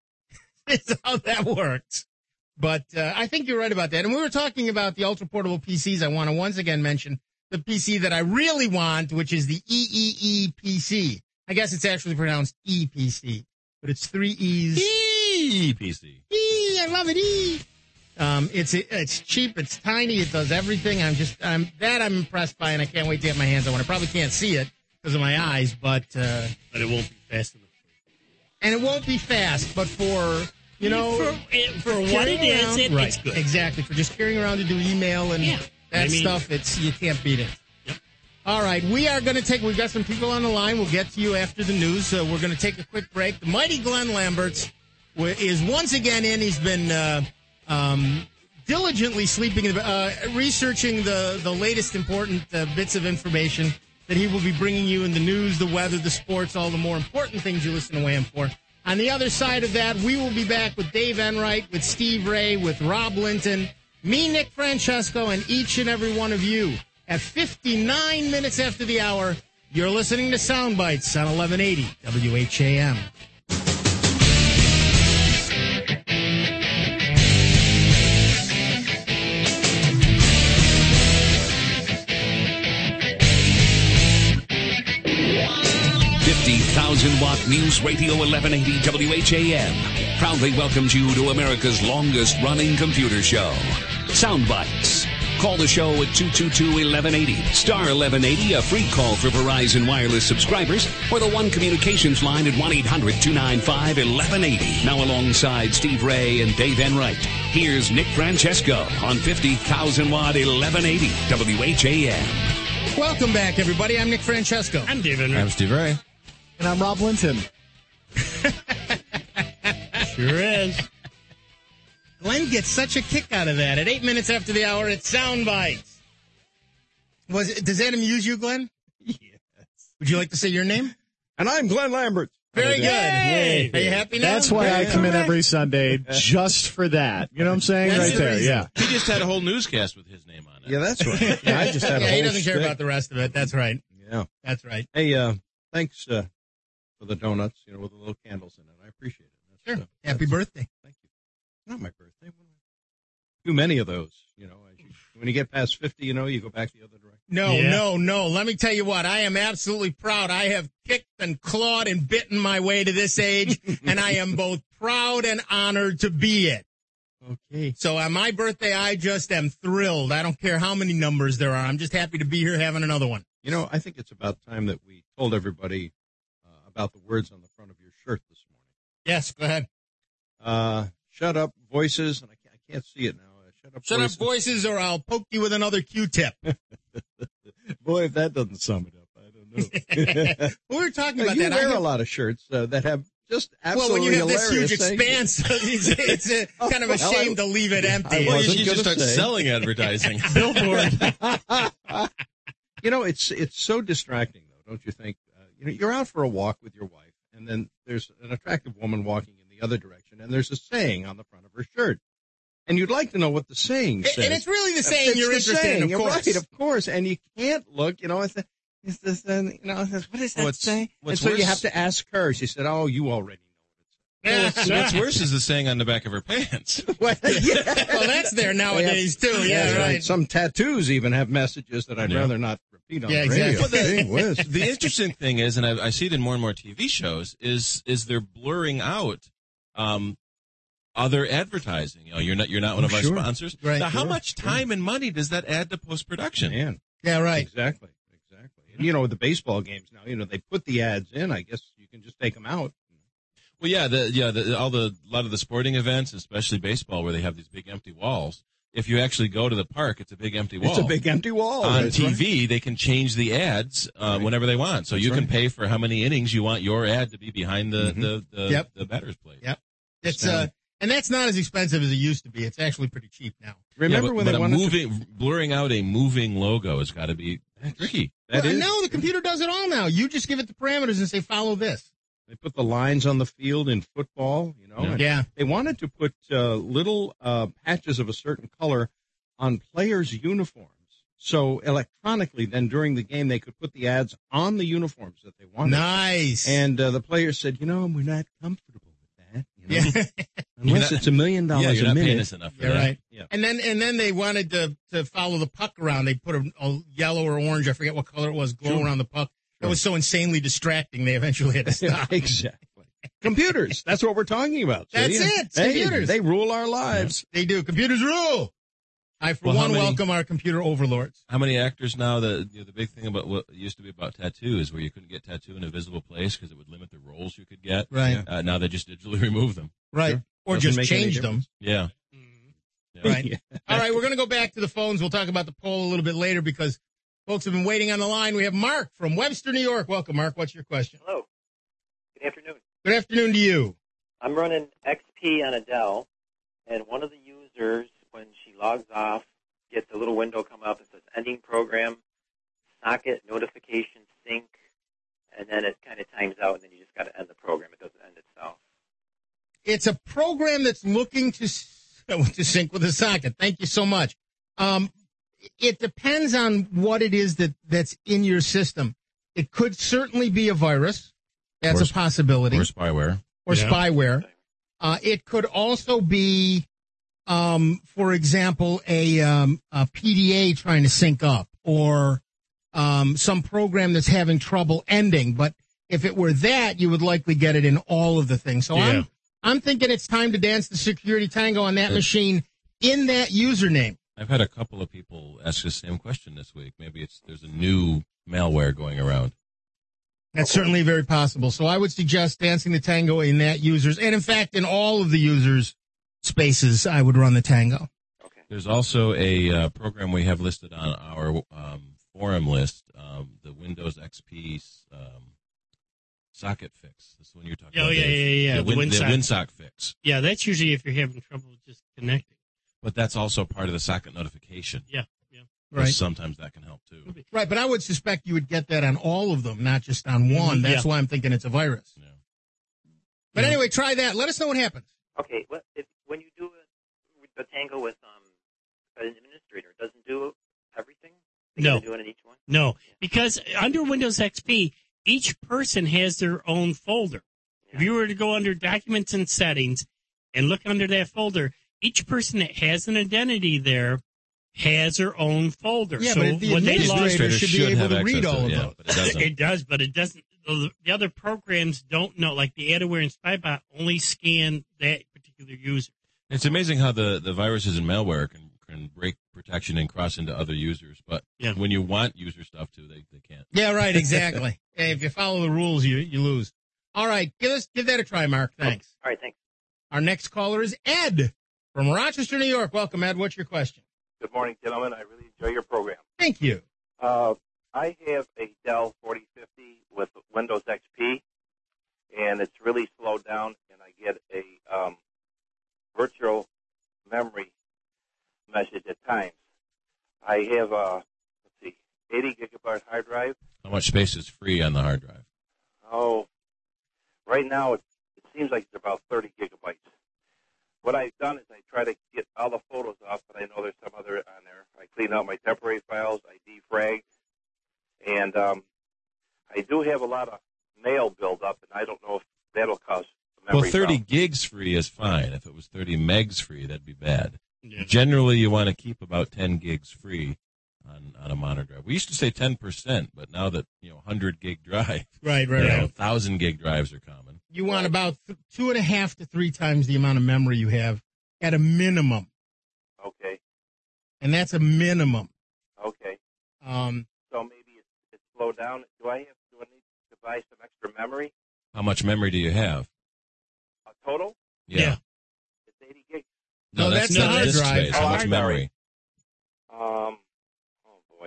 B: Is how that works. But uh, I think you're right about that. And we were talking about the ultra-portable P Cs. I want to once again mention the P C that I really want, which is the E E E P C. I guess it's actually pronounced E P C, but it's three E's.
D: E P C.
B: E, I love it, E. Um, it's it's cheap, it's tiny, it does everything. I'm just I'm that I'm impressed by, and I can't wait to get my hands on one. I probably can't see it because of my eyes, but uh,
C: but it won't be fast enough.
B: And it won't be fast, but for you know,
C: for, for what it is,
B: around,
C: it,
B: right,
C: it's good.
B: Exactly. For just carrying around to do email and
C: Yeah.
B: that
C: I mean-
B: stuff, it's you can't beat it.
C: Yep.
B: All right, we are going to take. We've got some people on the line. We'll get to you after the news. So we're going to take a quick break. The mighty Glenn Lamberts wi- is once again in. He's been uh, um, diligently sleeping, uh, researching the the latest important uh, bits of information that he will be bringing you in the news, the weather, the sports, all the more important things you listen to Wham for. On the other side of that, we will be back with Dave Enright, with Steve Ray, with Rob Linton, me, Nick Francesco, and each and every one of you. At fifty-nine minutes after the hour, you're listening to Sound Bites on eleven eighty W H A M.
A: fifty thousand watt News Radio eleven eighty W H A M proudly welcomes you to America's longest running computer show, Sound Bites. Call the show at two two two, eleven eighty, star eleven eighty, a free call for Verizon Wireless subscribers, or the One Communications line at one eight hundred, two nine five, eleven eighty. Now alongside Steve Ray and Dave Enright, here's Nick Francesco on fifty thousand watt eleven eighty W H A M.
B: Welcome back, everybody. I'm Nick Francesco.
C: I'm Dave Enright.
D: I'm Steve Ray.
E: And I'm Rob Linton.
C: Sure is.
B: Glenn gets such a kick out of that. At eight minutes after the hour, it's Sound Bites. Was it, does that amuse you, Glenn?
E: Yes.
B: Would you like to say your name?
F: And I'm Glenn Lambert.
B: Very good.
C: Yay.
B: Are you happy now?
E: That's why I come in every Sunday just for that. You know what I'm saying?
B: That's
E: right
B: the
E: there,
B: reason.
E: yeah.
D: He just had a whole newscast with his name on it.
F: Yeah, that's right. Yeah, I just had a
B: Yeah,
F: whole
B: he doesn't care
F: shtick.
B: about the rest of it. That's right.
F: Yeah.
B: That's right.
F: Hey, uh, thanks uh, for the donuts, you know, with the little candles in it. I appreciate it. That's,
B: Sure.
F: uh,
B: Happy
F: that's-
B: birthday.
F: Thank you. Not my birthday. Too many of those, you know. As you, when you get past fifty, you know, you go back the other direction.
B: No,
C: Yeah.
B: no, no. Let me tell you what. I am absolutely proud. I have kicked and clawed and bitten my way to this age, and I am both proud and honored to be it.
F: Okay.
B: So on my birthday, I just am thrilled. I don't care how many numbers there are. I'm just happy to be here having another one.
F: You know, I think it's about time that we told everybody uh, about the words on the front of your shirt this morning.
B: Yes, go ahead.
F: Uh, shut up, voices, and I can't, I can't see it now. Uh, shut up,
B: Shut
F: voices.
B: up, voices, or I'll poke you with another Q-tip.
F: Boy, if that doesn't sum it up, I don't know.
B: We were talking
F: Now,
B: about
F: you
B: that. I
F: wear
B: have-
F: a lot of shirts uh, that have just
B: well,
F: absolutely
B: when you have this
F: hilarious
B: huge
F: things.
B: expanse, it's, it's a, kind of a
F: Well, I-
B: shame to leave it empty.
F: I
D: Well, you
F: wasn't
D: should just
F: gonna
D: start
F: say.
D: selling advertising.
C: Billboard.
F: You know, it's it's so distracting, though, don't you think? Uh, you know, you're out for a walk with your wife, and then there's an attractive woman walking in the other direction, and there's a saying on the front of her shirt, and you'd like to know what the saying says.
B: And it's really the saying
F: It's
B: you're
F: the
B: interested
F: saying,
B: in, of
F: you're
B: course.
F: right, of course, and you can't look. You know, it's the, it's this, uh, you know, it's, what is that
D: What's-
F: saying? And
D: what's
F: so you
D: worse-
F: have to ask her. She said, "Oh, you already know
B: Yeah.
D: What's, what's worse is the saying on the back of her pants.
F: what it's saying."
B: Well, that's there nowadays, too. Yeah,
F: That's
B: right.
F: Some tattoos even have messages that I'd
D: Yeah.
F: rather not repeat on
B: Yeah,
F: the radio.
B: exactly.
D: Well, the-
F: Gee whiz.
D: The interesting thing is, and I, I see it in more and more T V shows, is is they're blurring out um, other advertising. You know, you're not you're not one
F: Oh,
D: of our
F: sure.
D: sponsors.
B: Right,
D: Now, how
F: sure,
D: much
F: sure.
D: time and money does that add to post production?
F: Man,
B: Yeah, right.
F: exactly, exactly. You know, the baseball games now, you know, they put the ads in. I guess you can just take them out.
D: Well, yeah, the, yeah, the, all the, a lot of the sporting events, especially baseball, where they have these big empty walls. If you actually go to the park, it's a big empty wall.
F: It's a big empty wall.
D: On
F: That's
D: T V,
F: right.
D: they can change the ads uh,
F: Right.
D: whenever they want. So
F: That's
D: you can
F: right.
D: pay for how many innings you want your ad to be behind the,
F: Mhm.
D: the, the,
B: Yep.
D: the batter's plate.
B: Yep. It's uh, and that's not as expensive as it used to be. It's actually pretty cheap now.
F: Remember
D: yeah, but,
F: when
D: but
F: they
D: a
F: wanted to
D: moving, blurring out a moving logo has got to be tricky.
F: That
B: well,
F: is-
B: no, the computer does it all now. You just give it the parameters and say follow this.
F: They put the lines on the field in football, you know.
D: Yeah.
F: and
B: Yeah.
F: They wanted to put uh, little uh, patches of a certain color on players' uniforms. So electronically, then during the game, they could put the ads on the uniforms that they wanted.
B: Nice.
F: And uh, the players said, you know, we're not comfortable with that. You know?
B: yeah.
F: Unless
D: You're not-
F: it's a million
D: Yeah,
F: dollars
D: you're
F: a
D: not paying
F: minute.
D: us enough for
B: You're
D: that.
B: right.
F: Yeah.
B: And then and then they wanted to to follow the puck around. They put a, a yellow or orange, I forget what color it was, glow
F: Sure.
B: around the puck. It
F: Sure.
B: was so insanely distracting. They eventually had to stop.
F: Exactly. Computers. That's what we're talking about. So,
B: That's
F: yeah.
B: it. It's
F: Hey,
B: computers.
F: They rule our lives.
B: They do. Computers rule. I, for
D: Well, how
B: one,
D: many-
B: welcome our computer overlords.
D: How many actors now? The you know, the big thing about what used to be about tattoo is where you couldn't get tattoo in a visible place because it would limit the roles you could get.
B: Right.
D: Uh, now they just digitally remove them.
B: Right.
F: Sure.
B: Or
F: Doesn't
B: just
F: make any
B: change them.
D: Yeah. Yeah.
B: Right.
F: Yeah.
B: All right, we're going to go back to the phones. We'll talk about the poll a little bit later because folks have been waiting on the line. We have Mark from Webster, New York. Welcome, Mark. What's your question?
I: Hello. Good afternoon.
B: Good afternoon to you.
I: I'm running X P on a Dell, and one of the users, when she logs off, gets a little window come up that says ending program, socket, notification, sync, and then it kind of times out, and then you just got to end the program. It doesn't end itself.
B: It's a program that's looking to to sync with the socket. Thank you so much. Um, it depends on what it is that, that's in your system. It could certainly be a virus. That's
D: Or
B: a possibility.
D: Or spyware.
B: Or
C: Yeah.
B: spyware. Uh, it could also be, um, for example, a, um, a P D A trying to sync up or um, some program that's having trouble ending. But if it were that, you would likely get it in all of the things. So
C: Yeah.
B: I'm I'm thinking it's time to dance the security tango on that
D: Yeah.
B: machine in that username.
D: I've had a couple of people ask the same question this week. Maybe it's there's a new malware going around.
B: That's certainly very possible. So I would suggest dancing the tango in that users, and in fact, in all of the users' spaces, I would run the tango.
I: Okay.
D: There's also a uh, program we have listed on our um, forum list, um, the Windows X P um, socket fix. This is one you're talking
C: Oh,
D: about.
C: yeah,
D: Dave.
C: yeah, yeah,
D: The,
C: the
D: Win- the
C: WinSock.
D: WinSock fix.
C: Yeah, that's usually if you're having trouble just connecting.
D: But that's also part of the socket notification.
C: Yeah, yeah.
D: So
B: Right.
D: Sometimes that can help too.
B: Right, but I would suspect you would get that on all of them, not just on one. That's
C: Yeah.
B: why I'm thinking it's a virus.
D: Yeah.
B: But anyway, try that. Let us know what happens.
I: Okay. Well, if, when you do it with the Tango with um, an administrator, it doesn't do everything? They
C: No.
I: gotta do it in each one?
C: No, because under Windows X P, each person has their own folder. If you were to go under Documents and Settings and look under that folder, each person that has an identity there has their own folder.
B: Yeah,
C: so
B: but the
C: when they log,
B: administrator should be able
D: have
B: to
D: access
B: read all
D: it,
B: of
D: yeah,
B: those.
D: but it doesn't.
C: it does, but it doesn't. The other programs don't know. Like the Adaware and Spybot only scan that particular user.
D: It's amazing how the, the viruses and malware can, can break protection and cross into other users. But
C: Yeah.
D: when you want user stuff too, they, they can't.
B: Yeah, right, exactly. Hey, if you follow the rules, you you lose. All right, give us give that a try, Mark. Thanks.
I: All right, thanks.
B: Our next caller is Ed from Rochester, New York. Welcome, Ed. What's your question?
H: Good morning, gentlemen. I really enjoy your program.
B: Thank you.
H: Uh, I have a Dell forty fifty with Windows X P, and it's really slowed down, and I get a um, virtual memory message at times. I have a, let's see, eighty gigabyte hard drive.
D: How much space is free on the hard drive?
H: Oh, right now it, it seems like it's about thirty gigabytes. What I've done is I try to get all the photos off, but I know there's some other on there. I clean out my temporary files. I defrag. And um, I do have a lot of mail build up, and I don't know if that'll cause a memory
D: Well, thirty
H: problem.
D: gigs free is fine. If it was thirty megs free, that'd be bad.
C: Yeah.
D: Generally, you want to keep about ten gigs free on, on a monitor drive. We used to say ten percent, but now that, you know, one hundred gig drive,
B: Right,
D: you
B: right,
D: know,
B: right.
D: one thousand gig drives are common.
B: You want about th- two and a half to three times the amount of memory you have at a minimum,
H: Okay,
B: and that's a minimum.
H: okay.
B: Um,
H: So maybe it's, it's
I: slow down. Do I have do I need to buy some extra memory?
D: How much memory do you have?
I: Uh, total?
C: Yeah.
I: It's eighty gigs.
B: No, that's
D: the
B: the hard
D: disk
B: drive.
D: space. How
I: Oh,
D: much
I: I'm
D: memory?
I: Um, oh boy,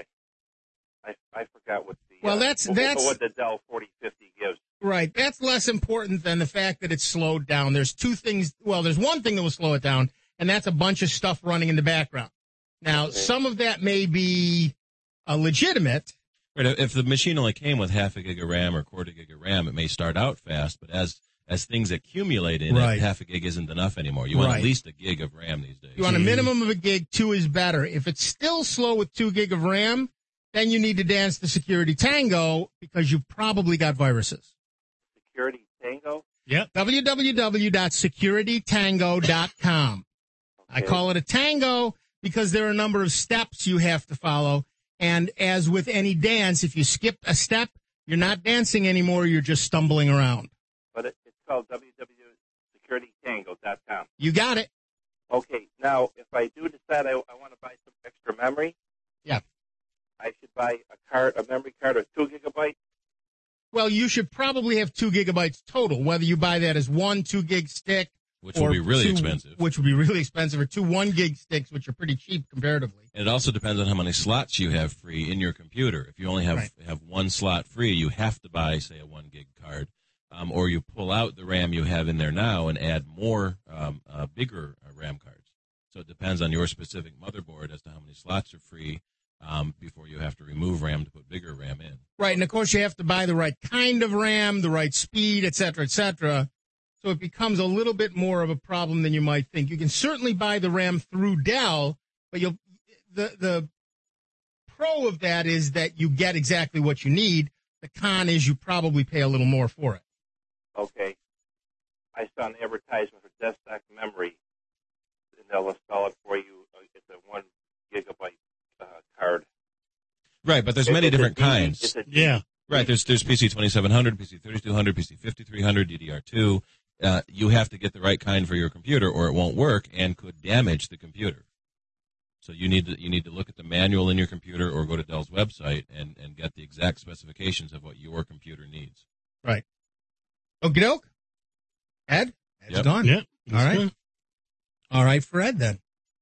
I: I I forgot what the
B: Well,
I: uh,
B: that's-
I: what,
B: that's-
I: what the Dell forty fifty gives.
B: Right. That's less important than the fact that it's slowed down. There's two things. Well, there's one thing that will slow it down, and that's a bunch of stuff running in the background. Now, some of that may be uh, legitimate.
D: Right, if the machine only came with half a gig of RAM or quarter gig of RAM, it may start out fast, but as as things accumulate in
B: Right.
D: it, half a gig isn't enough anymore. You want
B: Right.
D: at least a gig of RAM these days.
B: You want a minimum of a gig. Two is better. If it's still slow with two gig of RAM, then you need to dance the security tango because you've probably got viruses.
I: Security Tango.
C: Yep.
B: w w w dot security tango dot com. I
I: Okay.
B: call it a tango because there are a number of steps you have to follow. And as with any dance, if you skip a step, you're not dancing anymore. You're just stumbling around.
I: But it, it's called w w w dot security tango dot com.
B: You got it.
I: Okay, now if I do decide I, I want to buy some extra memory,
B: Yeah.
I: I should buy a card, a memory card, of two gigabytes.
B: Well, you should probably have two gigabytes total, whether you buy that as one two gig stick,
D: Which
B: or
D: will be really
B: two-
D: expensive.
B: which would be really expensive, or two one gig sticks, which are pretty cheap comparatively.
D: And it also depends on how many slots you have free in your computer. If you only have
B: Right.
D: have one slot free, you have to buy, say, a one gig card, um, or you pull out the RAM you have in there now and add more um, uh, bigger uh, RAM cards. So it depends on your specific motherboard as to how many slots are free um, before you have to remove RAM to put bigger RAM in.
B: Right, and of course you have to buy the right kind of RAM, the right speed, et cetera, et cetera. So it becomes a little bit more of a problem than you might think. You can certainly buy the RAM through Dell, but you'll the the pro of that is that you get exactly what you need. The con is you probably pay a little more for it.
I: Okay. I saw an advertisement for desktop memory, and they'll install it for you. Uh, It's a one gigabyte uh, card.
D: Right, but there's
I: It's-
D: many
I: it's a
D: different
I: D-
D: kinds.
I: It's a
C: Yeah.
D: Right, there's there's P C twenty-seven hundred, P C thirty-two hundred, P C fifty-three hundred, D D R two. Uh, you have to get the right kind for your computer, or it won't work and could damage the computer. So you need to you need to look at the manual in your computer, or go to Dell's website and, and get the exact specifications of what your computer needs.
B: Right. Okie doke. Ed? Ed's
D: Yep.
B: gone.
C: Yeah.
B: All right. All right for Ed then.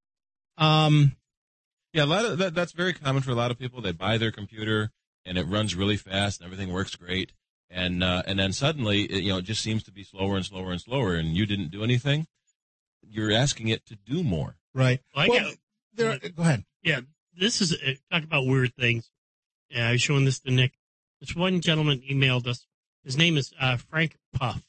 B: Um,
D: Yeah, a lot of that, that's very common for a lot of people. They buy their computer and it runs really fast and everything works great, and uh, and then suddenly it, you know it just seems to be slower and slower and slower, and you didn't do anything. You're asking it to do more.
B: right.
C: Well, I
B: Well,
C: got,
B: there, go ahead.
C: yeah, this is, uh, talk about weird things. Yeah, I was showing this to Nick. This one gentleman emailed us. His name is uh, Frank Puff.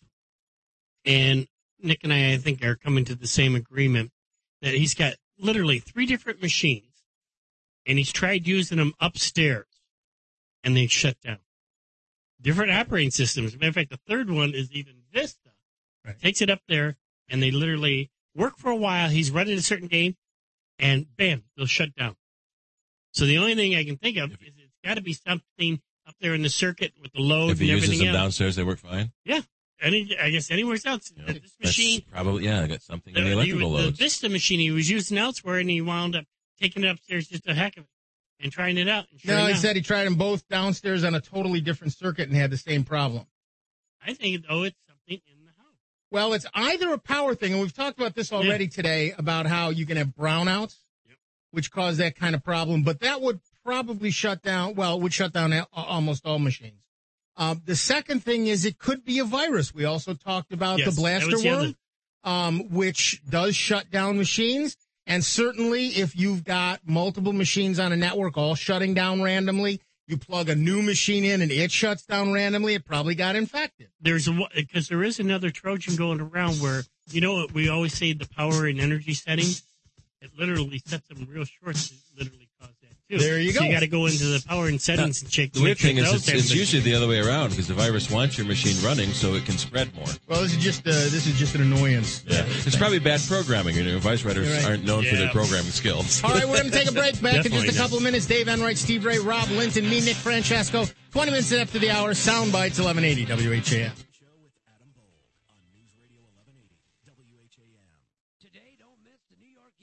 C: And Nick and I, I think, are coming to the same agreement that he's got literally three different machines, and he's tried using them upstairs, and they shut down. Different operating systems. As a matter of fact, the third one is even Vista.
B: Right.
C: Takes it up there, and they literally work for a while. He's running a certain game, and bam, they'll shut down. So the only thing I can think of is it's got to be something up there in the circuit with the load
D: If he
C: and
D: uses
C: everything
D: them
C: else.
D: downstairs, they work fine.
C: Yeah, any I guess anywhere else.
D: You know,
C: This
D: that's
C: machine,
D: probably yeah, I got something in the
C: the,
D: electrical
C: the
D: loads.
C: Vista machine he was using elsewhere, and he wound up taking it upstairs just a heck of it and trying it out. And sure
B: No, he
C: enough,
B: said he tried them both downstairs on a totally different circuit and had the same problem.
C: I think though it's something in the house.
B: Well, it's either a power thing, and we've talked about this already today about how you can have brownouts,
C: Yep.
B: which cause that kind of problem. But that would probably shut down, well, it would shut down a- almost all machines. Um, the second thing is it could be a virus. We also talked about
C: Yes,
B: the
C: that
B: blaster
C: was the
B: worm, um, which does shut down machines. And certainly if you've got multiple machines on a network all shutting down randomly, you plug a new machine in and it shuts down randomly, it probably got infected.
C: There's a because there is another Trojan going around where you know what we always say the power and energy settings. It literally sets them real short to literally cause that too.
B: There you
C: so
B: go.
C: You got to go into the power and settings and check.
D: The weird thing is,
C: those
D: it's,
C: types
D: it's
C: of
D: usually
C: things.
D: the other way around because the virus wants your machine running so it can spread more.
B: Well, this is just uh, this is just an annoyance.
D: Yeah, it's probably bad programming. You know, vice writers
B: You're right.
D: aren't known for
C: Yeah.
D: their programming skills.
B: All right, we're going to take a break. Back in
C: Definitely
B: just a
C: not.
B: couple of minutes. Dave Enright, Steve Ray, Rob Linton, me, Nick Francesco. twenty minutes after the hour. Sound bites, eleven eighty W H A M.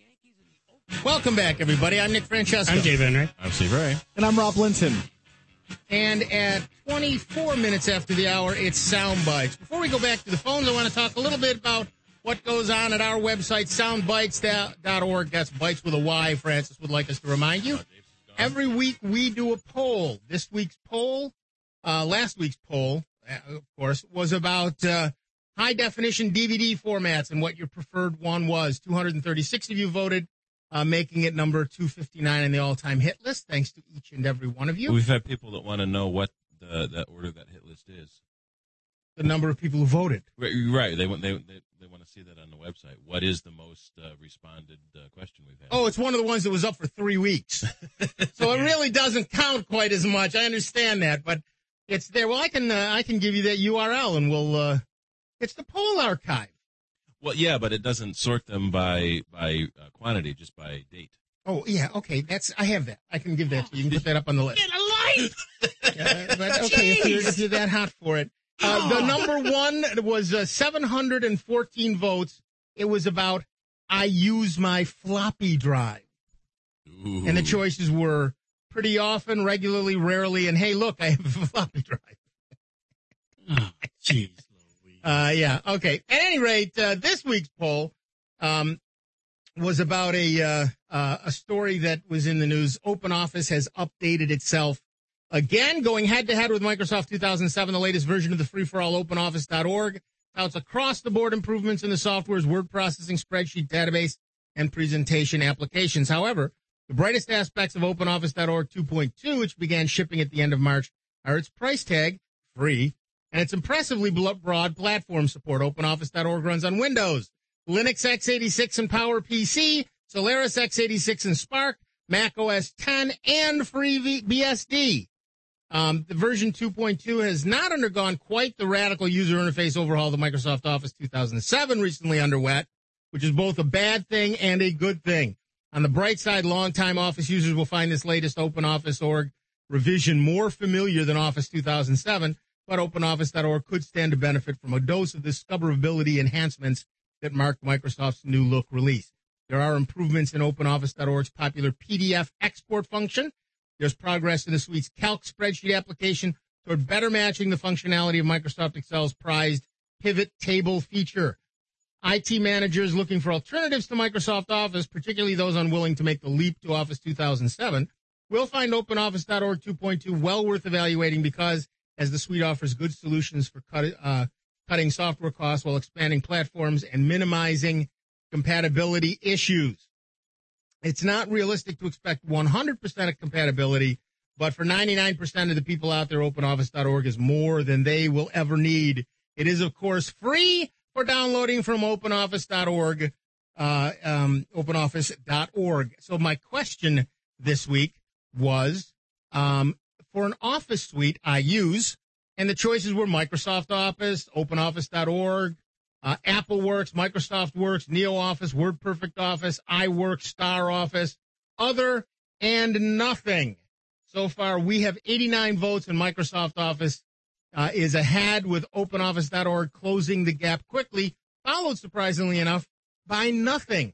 B: Welcome back, everybody. I'm Nick Francesco.
C: I'm Dave Enright.
D: I'm Steve Ray.
E: And I'm Rob Linton.
B: And at twenty-four minutes after the hour, it's Sound Bites. Before we go back to the phones, I want to talk a little bit about what goes on at our website, sound bites dot org. That's bites with a Y, Francis would like us to remind you. Every week we do a poll. This week's poll, uh, last week's poll, uh, of course, was about uh, high-definition D V D formats and what your preferred one was. two hundred thirty-six of you voted, uh, making it number two fifty-nine on the all-time hit list. Thanks to each and every one of you.
D: We've had people that want to know what the that order that hit list is.
B: The number of people who voted.
D: Right, right. They want they they, they want to see that on the website. What is the most uh, responded uh, question we've had?
B: Oh, it's one of the ones that was up for three weeks, so it really doesn't count quite as much. I understand that, but it's there. Well, I can uh, I can give you that U R L, and we'll. Uh, it's the poll archive.
D: Well, yeah, but it doesn't sort them by by uh, quantity, just by date.
B: Oh, yeah, okay. That's I have that. I can give that to you. You can put that up on the list.
C: Get a life!
B: uh, but okay, if you're, if you're that hot for it. Uh, the number one was uh, seven hundred fourteen votes. It was about I use my floppy drive.
D: Ooh.
B: And the choices were pretty often, regularly, rarely, and hey, look, I have a floppy drive.
C: Oh, jeez.
B: Uh, yeah, okay. At any rate, uh, this week's poll um, was about a uh, uh, a story that was in the news. OpenOffice has updated itself again, going head-to-head with Microsoft two thousand seven, the latest version of the free-for-all open office dot org. Now it's across-the-board improvements in the software's word processing, spreadsheet, database, and presentation applications. However, the brightest aspects of open office dot org two point two, which began shipping at the end of March, are its price tag, free, and its impressively broad platform support. open office dot org runs on Windows, Linux x eighty-six and PowerPC, Solaris x eighty-six and Spark, Mac O S ten, and free B S D. Um, the version two point two has not undergone quite the radical user interface overhaul that Microsoft Office two thousand seven recently underwent, which is both a bad thing and a good thing. On the bright side, longtime Office users will find this latest OpenOffice dot org revision more familiar than Office two thousand seven, but open office dot org could stand to benefit from a dose of the discoverability enhancements that marked Microsoft's new look release. There are improvements in open office dot org's popular P D F export function. There's progress in the suite's Calc spreadsheet application toward better matching the functionality of Microsoft Excel's prized pivot table feature. I T managers looking for alternatives to Microsoft Office, particularly those unwilling to make the leap to Office two thousand seven, will find open office dot org two point two well worth evaluating because, as the suite offers good solutions for cut, uh, cutting software costs while expanding platforms and minimizing compatibility issues. It's not realistic to expect one hundred percent of compatibility, but for ninety-nine percent of the people out there, open office dot org is more than they will ever need. It is, of course, free for downloading from open office dot org, uh, um, open office dot org. So my question this week was, um, for an Office suite I use, and the choices were Microsoft Office, open office dot org, uh, Apple Works, Microsoft Works, NeoOffice, WordPerfect Office, iWork, Star Office, other, and nothing. So far, we have eighty-nine votes, and Microsoft Office uh, is ahead, with open office dot org closing the gap quickly, followed, surprisingly enough, by nothing.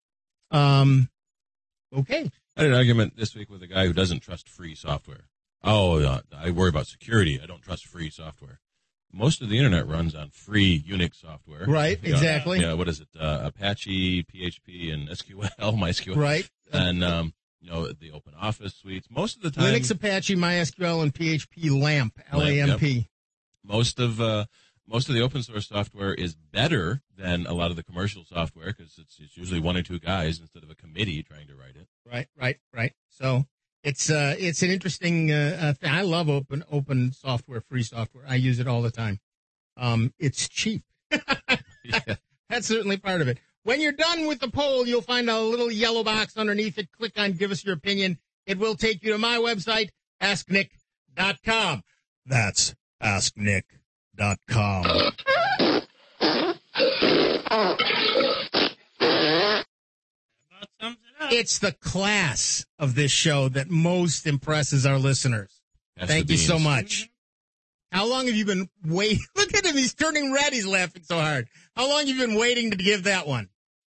B: Um, okay.
D: I had an argument this week with a guy who doesn't trust free software. Oh, uh, I worry about security. I don't trust free software. Most of the internet runs on free Unix software.
B: Right,
D: Yeah,
B: exactly.
D: Yeah, what is it? Uh, Apache, P H P, and S Q L, MySQL.
B: Right.
D: And, um, you know, the open office suites. Most of the time.
B: Linux, Apache, MySQL, and P H P LAMP, L A M P.
D: Yep. Most of, uh, most of the open source software is better than a lot of the commercial software because it's, it's usually one or two guys instead of a committee trying to write it.
B: Right, right, right. So it's uh, it's an interesting uh, uh, thing. I love open open software, free software. I use it all the time. Um, it's cheap.
D: Yeah.
B: That's certainly part of it. When you're done with the poll, you'll find a little yellow box underneath it. Click on Give Us Your Opinion. It will take you to my website, ask nick dot com. That's ask nick dot com. It's the class of this show that most impresses our listeners.
D: That's
B: Thank
D: the
B: you so
D: beans.
B: much. How long have you been waiting? Look at him. He's turning red. He's laughing so hard. How long have you been waiting to give that one?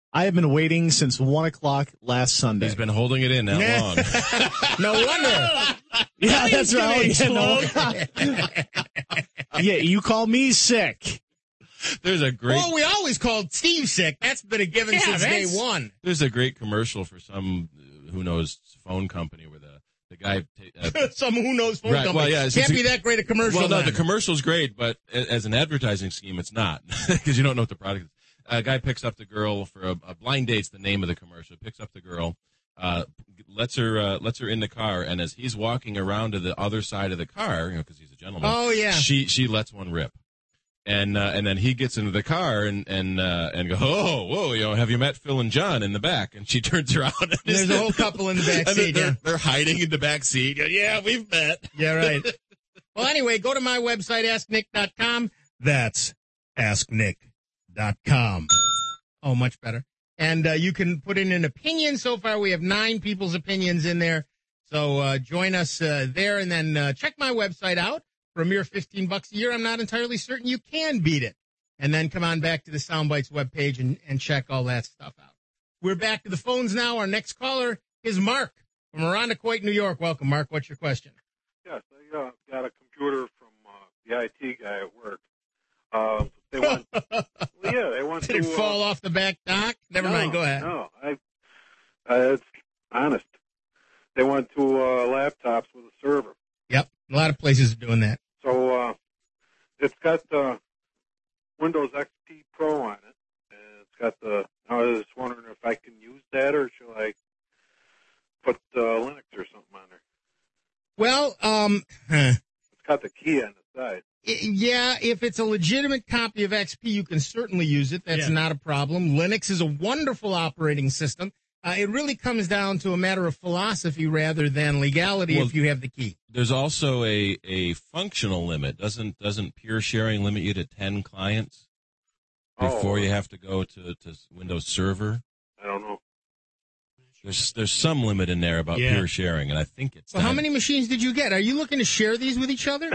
E: I have been waiting since one o'clock last Sunday.
D: He's been holding it in that long.
B: No wonder.
E: Yeah, that's
C: gonna
E: right. Yeah, no. Yeah, you call me sick.
D: There's a great.
B: Well, we always called Steve sick. That's been a given
C: Yeah,
B: since day
C: that's-
B: one.
D: There's a great commercial for some uh, who knows phone company where the the guy. ta- Uh,
B: Some who knows phone
D: Right,
B: company.
D: well, yeah, it's-
B: Can't
D: it's-
B: be that great a commercial.
D: well, no,
B: then.
D: the commercial's great, but a- as an advertising scheme, it's not because you don't know what the product is. A guy picks up the girl for a, a blind date's the name of the commercial. Picks up the girl, uh, lets her uh, lets her in the car, and as he's walking around to the other side of the car, you know, because he's a gentleman.
B: Oh, yeah.
D: She she lets one rip. And uh, and then he gets into the car and and uh, and go, oh, whoa, you know, have you met Phil and John in the back? And she turns around and,
B: And there's a whole couple in the back
D: and
B: seat.
D: they're,
B: Yeah.
D: they're hiding in the back seat. Yeah, we've met.
B: Yeah, right. Well, anyway, go to my website, ask nick dot com. That's ask nick dot com. Oh, much better. And uh, you can put in an opinion. So far, we have nine people's opinions in there. So uh, join us uh, there, and then uh, check my website out. For a mere fifteen bucks a year, I'm not entirely certain you can beat it. And then come on back to the Soundbites webpage and, and check all that stuff out. We're back to the phones now. Our next caller is Mark from Irondequoit, New York. Welcome, Mark. What's your question?
J: Yes, I uh, got a computer from uh, the I T guy at work. Uh, they want, well, yeah, they want
B: Did
J: to
B: it fall
J: uh,
B: off the back dock? Never
J: no,
B: mind. Go ahead.
J: No, I, uh, it's honest. They want to uh, laptops with a server.
B: Yep. A lot of places are doing that.
J: So uh, it's got uh, Windows X P Pro on it, and it's got the. I was just wondering if I can use that, or should I put uh, Linux or something on there?
B: Well, um, huh.
J: It's got the key on the side.
B: I- yeah, if it's a legitimate copy of X P, you can certainly use it. That's
C: Yeah.
B: not a problem. Linux is a wonderful operating system. Uh, it really comes down to a matter of philosophy rather than legality
D: Well,
B: if you have the key.
D: There's also a, a functional limit. Doesn't doesn't Pure Sharing limit you to ten clients before
J: Oh.
D: you have to go to, to Windows Server?
J: I don't know.
D: There's there's some limit in there about
C: Yeah.
D: Pure Sharing, and I think it's
B: So how
D: ten.
B: many machines did you get? Are you looking to share these with each other?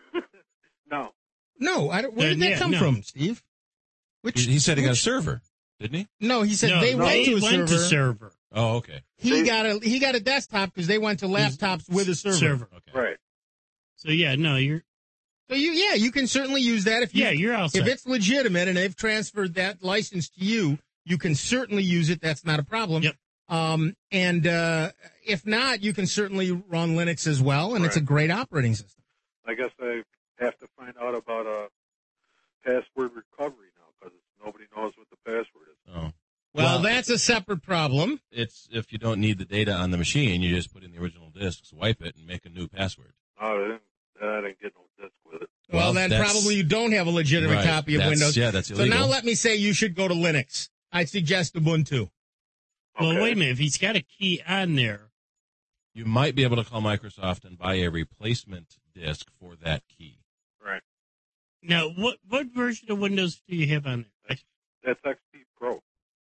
J: No.
B: No. I don't, where did
C: Uh,
B: that
C: yeah,
B: come
C: no.
B: from, Steve? Which,
D: He, he said he got a
B: which-
D: server, didn't he?
B: No, he said
C: No,
B: they went to a
C: went
B: server.
C: to server.
D: Oh, okay.
B: He got a he got a desktop because they went to laptops with a server.
C: Server.
D: Okay.
J: Right.
C: So yeah, no, you're
B: So you yeah, you can certainly use that if you
C: yeah, you're all set.
B: if it's legitimate and they've transferred that license to you, you can certainly use it. That's not a problem.
C: Yep.
B: Um, and uh, if not, you can certainly run Linux as well, and it's a
J: Right.
B: great operating system.
J: I guess I have to find out about a password recovery now because nobody knows what the password is.
D: Oh.
B: Well,
D: Well,
B: that's a separate problem.
D: It's if you don't need the data on the machine, you just put in the original disks, wipe it, and make a new password.
J: Oh, I didn't, I didn't get no disk with it.
B: Well,
D: Well,
B: then
D: that's-
B: probably you don't have a legitimate
D: Right.
B: copy of
D: That's-
B: Windows.
D: Yeah, that's
B: So
D: illegal.
B: now let me say you should go to Linux. I'd suggest Ubuntu.
C: well,
J: Okay.
C: wait a minute. If he's got a key on there,
D: You might be able to call Microsoft and buy a replacement disk for that key.
J: Right.
C: now what what version of Windows do you have on there?
J: That's X P Pro.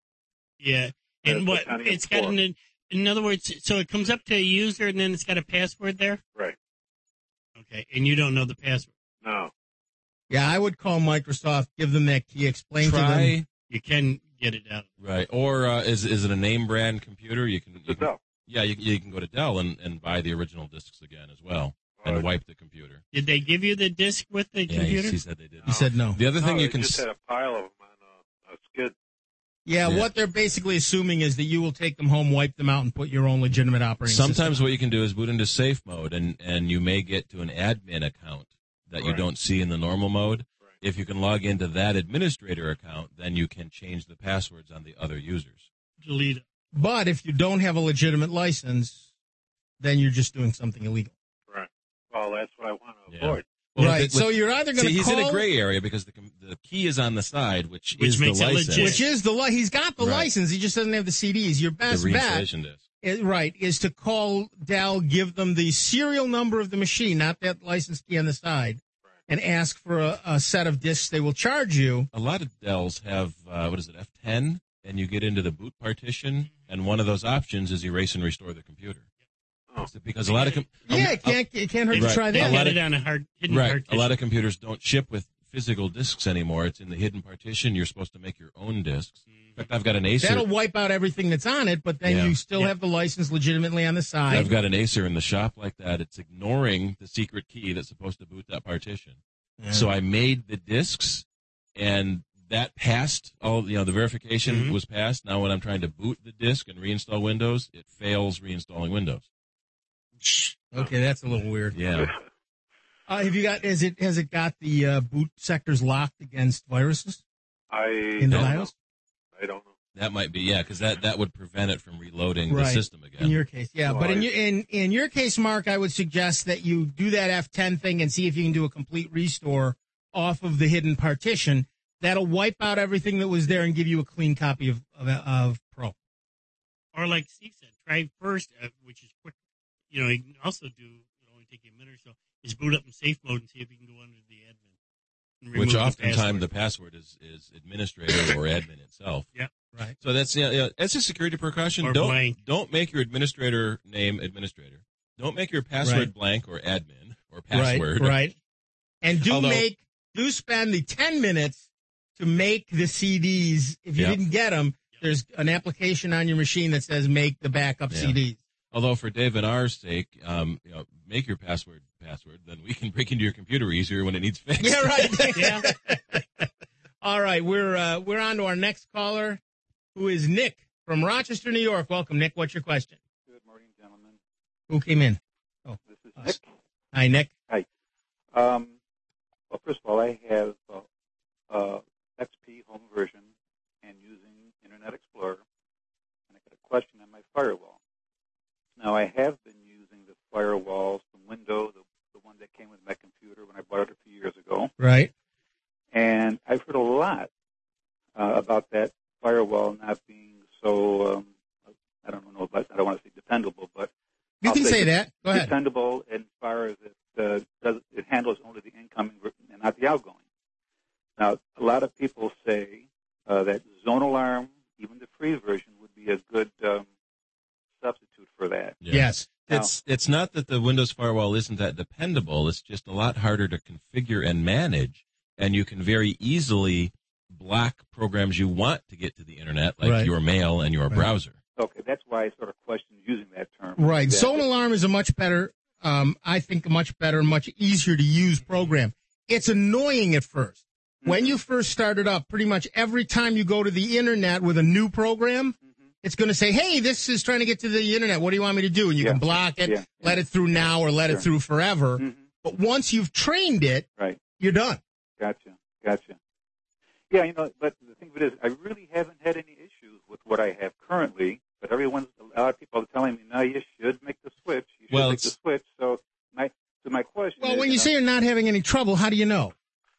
C: Yeah,
J: That's
C: and
J: the
C: what
J: Titanium
C: it's got
J: four.
C: an. In other words, so it comes up to a user and then it's got a password there.
J: Right.
C: Okay, and you don't know the password.
J: No.
B: Yeah, I would call Microsoft, give them that key, explain to them.
D: Try
C: You can get it out.
D: right, or uh, is is it a name brand computer? You can, you
J: The
D: can
J: Dell.
D: yeah, you, you can go to Dell and, and buy the original disks again as well, and
J: Oh,
D: wipe the computer.
C: Did they give you the disk with the
D: Yeah, he,
C: computer?
D: he said they did.
B: He said no.
D: The other thing
J: no,
D: you
J: they
D: can
J: just
D: s-
J: had a pile of them on a, a skid.
B: Yeah,
D: Yeah.
B: what they're basically assuming is that you will take them home, wipe them out, and put your own legitimate operating
D: sometimes
B: system.
D: what you can do is boot into safe mode, and and you may get to an admin account that you
J: Right.
D: don't see in the normal mode.
J: Right.
D: If you can log into that administrator account, then you can change the passwords on the other users.
C: Delete it.
B: But if you don't have a legitimate license, then you're just doing something illegal.
J: Right. Well, that's what I want to
D: Yeah.
J: avoid.
D: Well,
B: right.
D: with-
B: So you're either going
D: See,
B: to
D: he's
B: call,
D: in a gray area because the com- the key is on the side, which,
C: Which
D: is
C: makes
D: the
C: it
D: license.
C: legit.
B: which is the li- he's got the
D: Right.
B: license. He just doesn't have the C Ds. Your
D: the
B: best bet,
D: reinstallation disk.
B: is, right, is to call Dell, give them the serial number of the machine, not that license key on the side, and ask for a, a set of disks. They will charge you.
D: A lot of Dells have uh, what is it, F ten, and you get into the boot partition, and one of those options is erase and restore the computer.
J: Oh.
D: So because a lot of com-
B: Yeah,
D: a-
B: it can't, it can't hurt
C: They
B: to
D: Right.
B: try
C: they
B: that.
D: A lot
C: got
D: of-
C: it on a hard hidden
D: right,
C: partition.
D: a lot of computers don't ship with physical disks anymore. It's in the hidden partition. You're supposed to make your own disks.
C: Mhm.
D: fact, I've got an Acer.
B: That'll wipe out everything that's on it, but then
D: Yeah.
B: you still
C: Yeah.
B: have the license legitimately on the side.
D: I've got an Acer in the shop like that. It's ignoring the secret key that's supposed to boot that partition.
B: Yeah.
D: So I made the disks, and that passed. All you know, the verification
C: Mhm.
D: was passed. Now, when I'm trying to boot the disk and reinstall Windows, it fails reinstalling Windows.
B: Okay, that's a little weird.
D: Yeah.
B: Uh, have you got? Has it has it got the uh, boot sectors locked against viruses
J: I
B: in the
J: don't know.
B: BIOS?
J: I don't know.
D: That might be, yeah, because that, that would prevent it from reloading
B: Right.
D: the system
B: In
D: again.
B: your case, yeah.
J: Well,
B: but in
J: I-
B: your in in your case, Mark, I would suggest that you do that F ten thing and see if you can do a complete restore off of the hidden partition. That'll wipe out everything that was there and give you a clean copy of of, of Pro.
C: Or like Steve said, try first, uh, which is quick. You know, you can also do, it'll only take you a minute or so, is boot up in safe mode and see if you can go under the admin. and remove
D: Which
C: the
D: oftentimes
C: password.
D: the password is, is administrator or admin itself.
C: Yeah.
B: Right.
D: So that's yeah, yeah, that's a security precaution.
C: Or
D: don't
C: blank.
D: don't make your administrator name administrator. Don't make your password
B: Right.
D: blank or admin or password.
B: Right. Right. And do
D: Although-
B: make do spend the ten minutes to make the C Ds. If you
D: Yep.
B: didn't get them, there's an application on your machine that says make the backup
D: Yeah.
B: C Ds.
D: Although for Dave and ours sake, um, you know, make your password password, then we can break into your computer easier when it needs fixed.
B: Yeah, right.
C: Yeah.
B: All right, we're uh, we're on to our next caller, who is Nick from Rochester, New York. Welcome, Nick. What's your question?
K: Good morning, gentlemen.
B: Who came in? Oh,
K: This is
B: us.
K: Nick.
B: Hi, Nick.
K: Um, well, first of all, I have uh, uh, X P home version and using Internet Explorer, and I got a question on my firewall. Now, I have been using the firewall from Windows, the, the one that came with my computer when I bought it a few years ago,
B: Right.
K: and I've heard a lot uh, about that firewall not being so, um, I don't know, but I don't want to say dependable, but
B: You
K: I'll
B: can say that. Go ahead.
K: dependable as far as it uh, does. It handles only the incoming and not the outgoing. Now, a lot of people say uh, that Zone Alarm, even the free version, would be a good um, substitute for that.
D: Yeah.
B: Yes.
D: It's it's not that the Windows firewall isn't that dependable. It's just a lot harder to configure and manage, and you can very easily block programs you want to get to the internet, like
B: Right.
D: your mail and your
B: Right.
D: browser.
K: Okay, that's why I sort of question using that term.
B: Right.
K: That-
B: Zone Alarm is a much better, um, I think, a much better, much easier to use program. It's annoying at first. When you first start it up, pretty much every time you go to the internet with a new program, it's going to say, hey, this is trying to get to the internet. What do you want me to do? And you
K: Yeah.
B: can block it,
K: Yeah.
B: let it through now or let
K: Sure.
B: it through forever.
K: Mhm.
B: But once you've trained it,
K: Right.
B: you're done.
K: Gotcha. Gotcha. Yeah, you know, but the thing of it is, I really haven't had any issues with what I have currently. But everyone's, a lot of people are telling me, no, you should make the switch. You should
D: Well,
K: make the
D: it's-
K: switch. So my, so my question
B: Well,
K: is,
B: when you
K: know,
B: say you're not having any trouble, how do you know?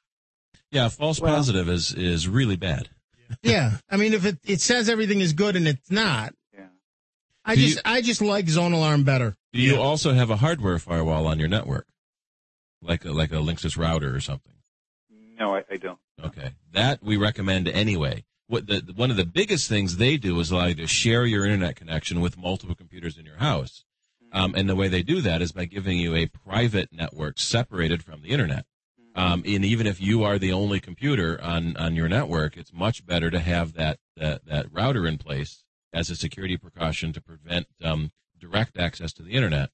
D: Yeah, false
K: Well-
D: positive is is really bad.
B: Yeah. I mean, if it, it says everything is good and it's not,
K: yeah.
B: I
D: Do
B: just,
D: you-
B: I just like Zone Alarm better.
D: Do you
C: Yeah.
D: also have a hardware firewall on your network, like a, like a Linksys router or something?
K: No, I, I don't.
D: Okay, that we recommend anyway. What the one of the biggest things they do is allow you to share your internet connection with multiple computers in your house, um, and the way they do that is by giving you a private network separated from the internet. Um, and even if you are the only computer on, on your network, it's much better to have that, that that router in place as a security precaution to prevent um, direct access to the internet.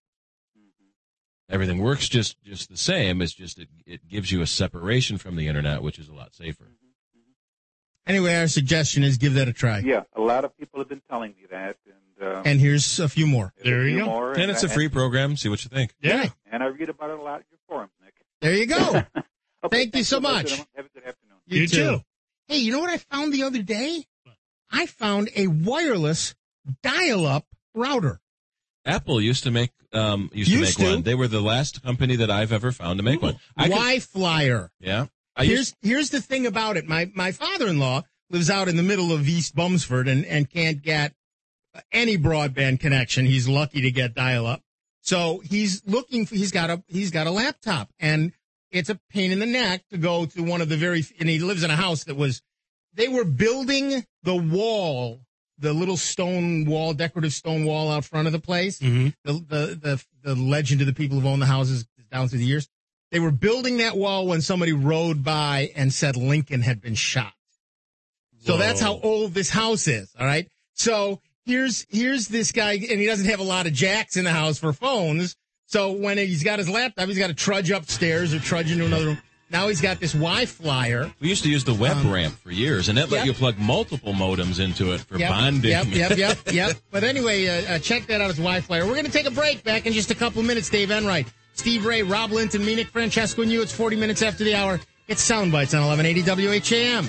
D: Everything works just, just the same. It's just it, it gives you a separation from the internet, which is a lot safer.
B: Anyway, our suggestion is give that a try.
K: Yeah, a lot of people have been telling me that, and um,
B: And here's a few more.
K: there's a
C: There you
K: few
C: go.
K: more,
D: And it's a
K: I-
D: free program. See what you think.
C: Yeah.
K: And I read about it a lot in your forums, Nick.
B: There you go.
K: Okay,
B: Thank you
K: thanks
B: so
K: much,
B: much.
K: gentlemen. Have a good afternoon.
C: You too.
B: Hey, you know what I found the other day? I found a wireless dial-up router.
D: Apple used to make um, used,
B: Used
D: to make
B: to.
D: one. They were the last company that I've ever found to make one. I could-
B: Wi-Flyer.
D: yeah. I used,
B: Here's here's the thing about it. My my father-in-law lives out in the middle of East Bumsford and, and can't get any broadband connection. He's lucky to get dial-up. So he's looking for, he's got a, he's got a laptop and it's a pain in the neck to go to one of the very, and he lives in a house that was, they were building the wall, the little stone wall, decorative stone wall out front of the place.
C: Mm-hmm.
B: The, the, the, the legend of the people who've owned the houses down through the years. They were building that wall when somebody rode by and said Lincoln had been shot. So that's how old this house is, all right? So here's here's this guy, and he doesn't have a lot of jacks in the house for phones. So when he's got his laptop, he's got to trudge upstairs or trudge into another room. Now he's got this Wi-Flyer.
D: We used to use the web
B: Um,
D: ramp for years, and that let
B: yep.
D: you plug multiple modems into it for
B: Yep,
D: bonding.
B: Yep, yep, yep, yep. But anyway, uh, uh, check that out as Wi-Flyer. We're going to take a break. Back in just a couple of minutes. Dave Enright, Steve Ray, Rob Linton, me, Nick Francesco, and you. It's forty minutes after the hour. It's Sound Bites on eleven eighty W H A M.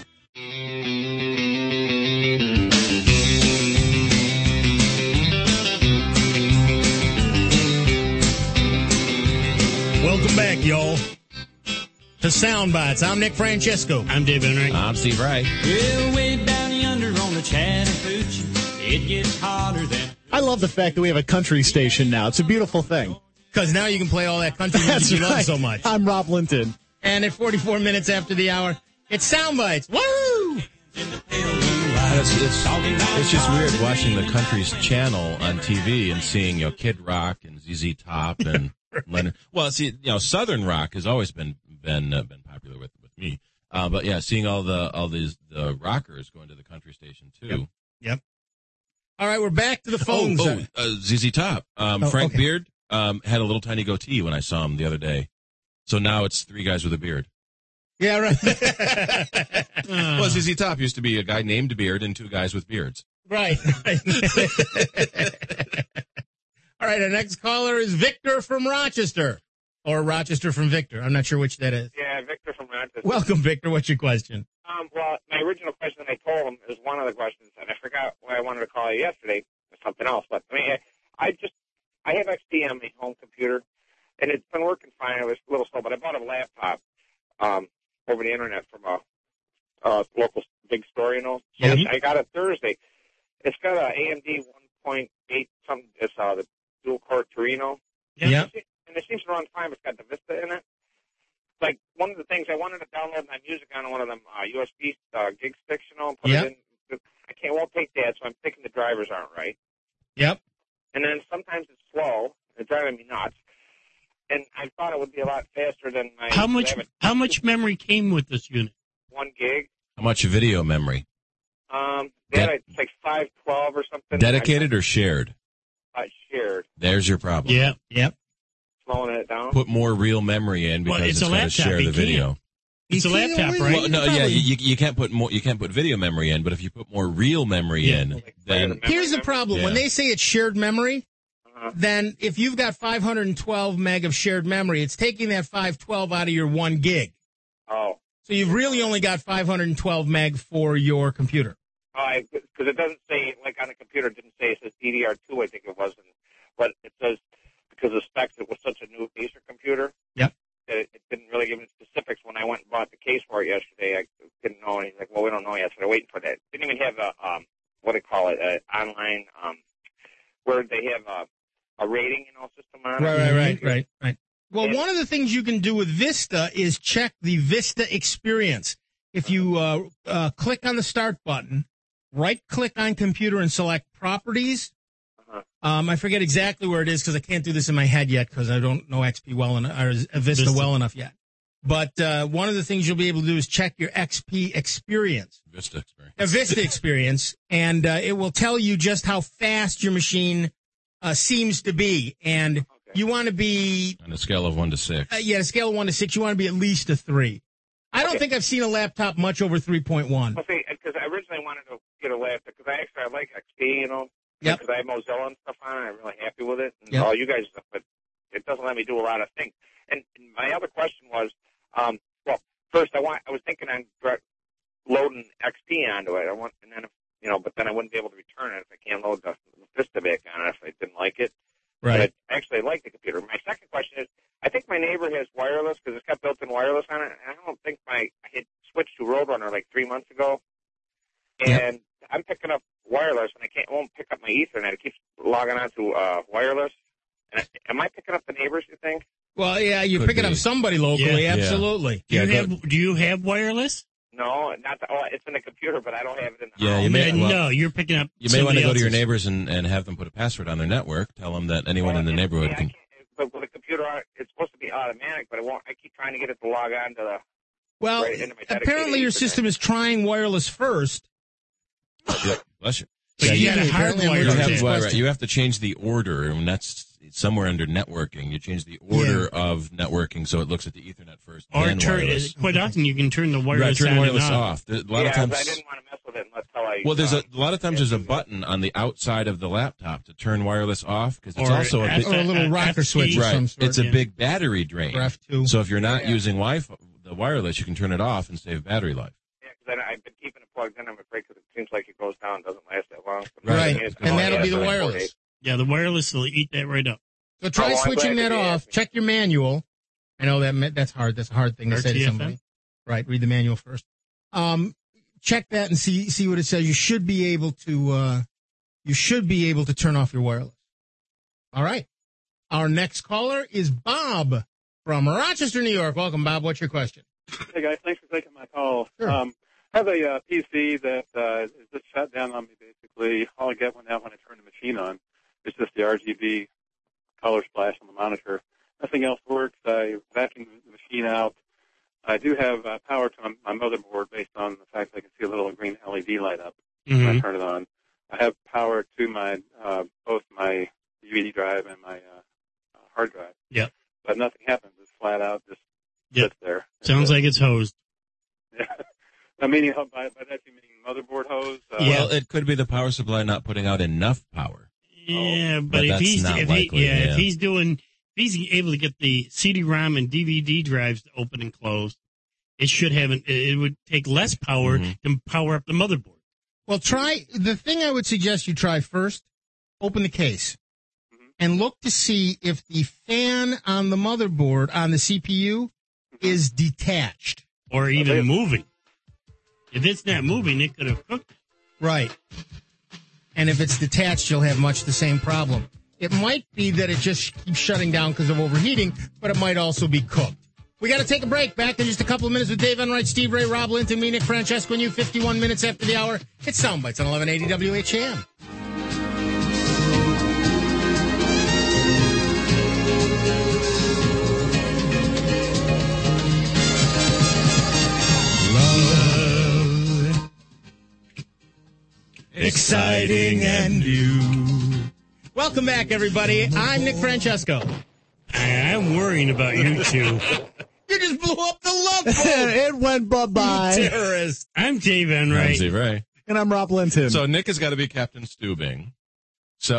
B: Welcome back, y'all, to Sound Bites. I'm Nick Francesco.
C: I'm Dave Enright.
D: I'm Steve Wright.
L: Well, way down yonder on the Chattahoochee, it gets hotter than...
E: I love the fact that we have a country station now. It's a beautiful thing.
B: Because now you can play all that country
E: That's
B: music you love
E: right.
B: so much.
E: I'm Rob Linton.
B: And at forty-four minutes after the hour, it's Sound Bites. Woo!
D: It's, it's, it's just weird watching the country's channel on T V and seeing, you know, Kid Rock and Z Z Top and Leonard. Well, see, you know, Southern rock has always been been uh, been popular with with me. Uh, but yeah, seeing all the all these the rockers going to the country station too.
B: Yep. Yep. All right, we're back to the phones.
D: Oh, oh uh, Z Z Top. Um,
B: Oh,
D: Frank
B: okay.
D: Beard um, had a little tiny goatee when I saw him the other day. So now it's three guys with a beard.
B: Yeah, right.
D: Well, Z Z Top used to be a guy named Beard and two guys with beards.
B: Right. right. All right, our next caller is Victor from Rochester. Or Rochester from Victor. I'm not sure which that is.
M: Yeah, Victor from Rochester.
B: Welcome, Victor. What's your question?
M: Um, well, my original question I told him is one of the questions, and I forgot why I wanted to call you yesterday or something else. But I mean, I, I just I have X P on my home computer, and it's been working fine. It was a little slow, but I bought a laptop um, over the internet from a, a local big store, you know. So
B: Yeah.
M: I got it Thursday. It's got a A M D one point eight something. It's uh, the dual core Torino.
B: Yeah.
M: And it seems to run fine. It's got the Vista in it. Like, one of the things, I wanted to download my music on one of them uh, U S B uh, gig sticks, you know, and put
B: Yep.
M: it in. I can't, won't take that, so I'm thinking the drivers aren't right.
B: Yep.
M: And then sometimes it's slow. It's driving me nuts. And I thought it would be a lot faster than my...
C: How much?
M: I have a
C: How much memory came with this unit?
M: one gig.
D: How much video memory?
M: Um, that it's like five twelve or something.
D: Dedicated or shared?
M: I, I shared.
D: There's your problem.
C: Yeah. Yep.
M: Slowing it down.
D: Put more real memory in because
C: Well,
D: it's
C: it's a
D: going to
C: laptop.
D: share
C: You
D: the video.
C: can't. It's a
B: You can't
C: laptop,
B: really-
C: right?
D: Well, no,
B: Probably.
D: yeah, you, you can't put more. You can't put video memory in, but if you put more real memory
C: Yeah.
D: in, then
B: Here's the problem. When
D: Yeah.
B: they say it's shared memory,
M: Uh-huh.
B: then if you've got five hundred twelve meg of shared memory, it's taking that five twelve out of your one gig.
M: Oh.
B: So you've really only got five hundred twelve meg for your computer.
M: Because it doesn't say, like on the computer, it didn't say, it says D D R two, I think it was, and, but it says, because of specs, it was such a new Acer computer.
B: Yep.
M: That it, it didn't really give me specifics. When I went and bought the case for it yesterday, I didn't know. And he's like, well, we don't know yet, so they're waiting for that. Didn't even have a, um, what do you call it, an online, um, where they have a, a rating, you know, system on it.
B: Right, right, right, right, right. Well,
M: And-
B: one of the things you can do with Vista is check the Vista experience. If you uh, uh, click on the start button, right-click on computer and select properties.
M: Uh-huh.
B: Um, I forget exactly where it is because I can't do this in my head yet because I don't know X P well enough or Vista,
C: Vista.
B: well enough yet. But uh, one of the things you'll be able to do is check your X P experience,
D: Vista experience.
B: a Vista experience, and uh, it will tell you just how fast your machine uh, seems to be. And you want to be,
D: On a scale of one to six.
B: uh, yeah, a scale of one to six, you want to be at least a three. I don't
M: Okay.
B: think I've seen a laptop much over three point one.
M: Well, see, because I originally wanted to get a laptop, because I actually I like X P, you know,
B: Yep.
M: because I have Mozilla and stuff on it. I'm really happy with it, and
B: Yep.
M: all you guys, but it doesn't let me do a lot of things. And, and my other question was, um, well, first I want, I was thinking on dra- loading X P onto it. I want, and then if, you know, but then I wouldn't be able to return it if I can't load the Vista back on it if I didn't like it.
B: Right.
M: But I actually like the computer. My second question is, I think my neighbor has wireless because it's got built-in wireless on it, and I don't think my I had switched to Roadrunner like three months ago, and I'm picking up wireless, and I can't won't pick up my Ethernet. It keeps logging on to uh, wireless. And I, am I picking up the neighbors? You think?
B: Well, yeah, you're
D: Could
B: picking
D: be.
B: up somebody locally,
C: Yeah.
D: Yeah.
B: absolutely.
C: Do you
D: Yeah,
C: have Do you have wireless?
M: No, not the, oh, it's in the computer, but I don't have it in the
D: Yeah,
M: house.
D: you may-
C: Uh,
D: well,
C: no, you're picking up.
D: You may want to
C: somebody
D: go to your
C: else's.
D: neighbors and, and have them put a password on their network. Tell them that anyone
M: Well,
D: in the
M: and-
D: neighborhood
M: yeah, I
D: can.
M: can't- But with the computer, it's supposed to be automatic, but it won't. I keep trying to get it to log on to the.
B: Well,
M: Right into my dedicated
B: apparently your
M: Ethernet.
B: system is trying wireless first,
D: Yeah, bless you.
C: But you
B: Yeah,
C: got to
B: apparently I'm
C: hardwire
D: You
B: looking
C: it.
B: at
D: have,
B: this
D: well, right,
B: question.
D: you have to change the order, and that's somewhere under networking. You change the order of networking so it looks at the Ethernet first.
C: Or
D: then
C: turn,
D: wireless.
C: quite often you can turn the wireless
D: Right, turn
C: on
D: wireless
C: and off.
D: off. There- A lot
M: yeah,
D: of times,
M: I didn't want to mess with it unless how I.
D: well, there's a,
M: uh,
D: a lot of times there's a button on the outside of the laptop to turn wireless off because it's
C: Or
D: also a big,
B: Or a little rocker
C: F T.
B: switch of
D: right.
B: some sort.
D: It's a
C: yeah.
D: big battery drain.
B: Or F two.
D: So if you're not
M: Yeah.
D: using Wi-Fi, the wireless, you can turn it off and save battery life.
M: Yeah, because I've been keeping it plugged in. I'm afraid because it seems like it goes down, doesn't last that long. But
D: Right.
M: the thing is,
B: And
M: oh,
B: that'll
M: yeah,
B: be the
M: it's only four
B: wireless.
M: days.
C: Yeah, the wireless will eat that right up.
B: So try
M: Oh, well, I'm
B: switching
M: glad
B: that
M: that you
B: off.
M: asked me.
B: Check your manual. I know that ma- that's hard. That's a hard thing to say to
C: R T F N?
B: somebody. Right. Read the manual first. Um, check that and see see what it says. You should be able to. Uh, you should be able to turn off your wireless. All right. Our next caller is Bob from Rochester, New York. Welcome, Bob. What's your question?
N: Hey guys, thanks for taking my call.
B: Sure.
N: Um, I have a uh, P C that uh, is just shut down on me. Basically, all I get when now when I turn the machine on is just the R G B color splash on the monitor. Nothing else works. I vacuum the machine out. I do have uh, power to my motherboard based on the fact that I can see a little green L E D light up when I
C: Mhm.
N: turn it on. I have power to my uh, both my D V D drive and my uh, uh, hard drive.
C: Yep.
N: But nothing happens. It's flat out just
C: Yep.
N: sits there.
C: Sounds like it's hosed.
N: I mean, by, by that you mean motherboard hose? Uh,
D: Well, it could be the power supply not putting out enough power.
C: Yeah, but,
D: But
C: if
D: that's
C: he's
D: not
C: if
D: likely,
C: he, yeah,
D: yeah.
C: if he's doing if he's able to get the C D-ROM and D V D drives to open and close, it should have an, it would take less power
D: Mhm.
C: to power up the motherboard.
B: Well, try the thing I would suggest you try first. Open the case
N: Mhm.
B: and look to see if the fan on the motherboard on the C P U is detached.
C: Or even moving. If it's not moving, it could have cooked.
B: Right. And if it's detached, you'll have much the same problem. It might be that it just keeps shutting down because of overheating, but it might also be cooked. We got to take a break. Back in just a couple of minutes with Dave Enright, Steve Ray, Rob Linton, me, Nick Francesco, and you. fifty-one minutes after the hour. It's Soundbites on eleven eighty W H A M. Exciting and new. Welcome back, everybody. I'm Nick Francesco.
C: I'm worrying about you two.
B: You just blew up the love boat.
E: It went bye-bye.
B: You terrorist.
C: I'm Dave
D: I'm
C: Enright.
D: Steve Ray.
E: And I'm Rob Linton.
D: So Nick has got to be Captain Stubing. So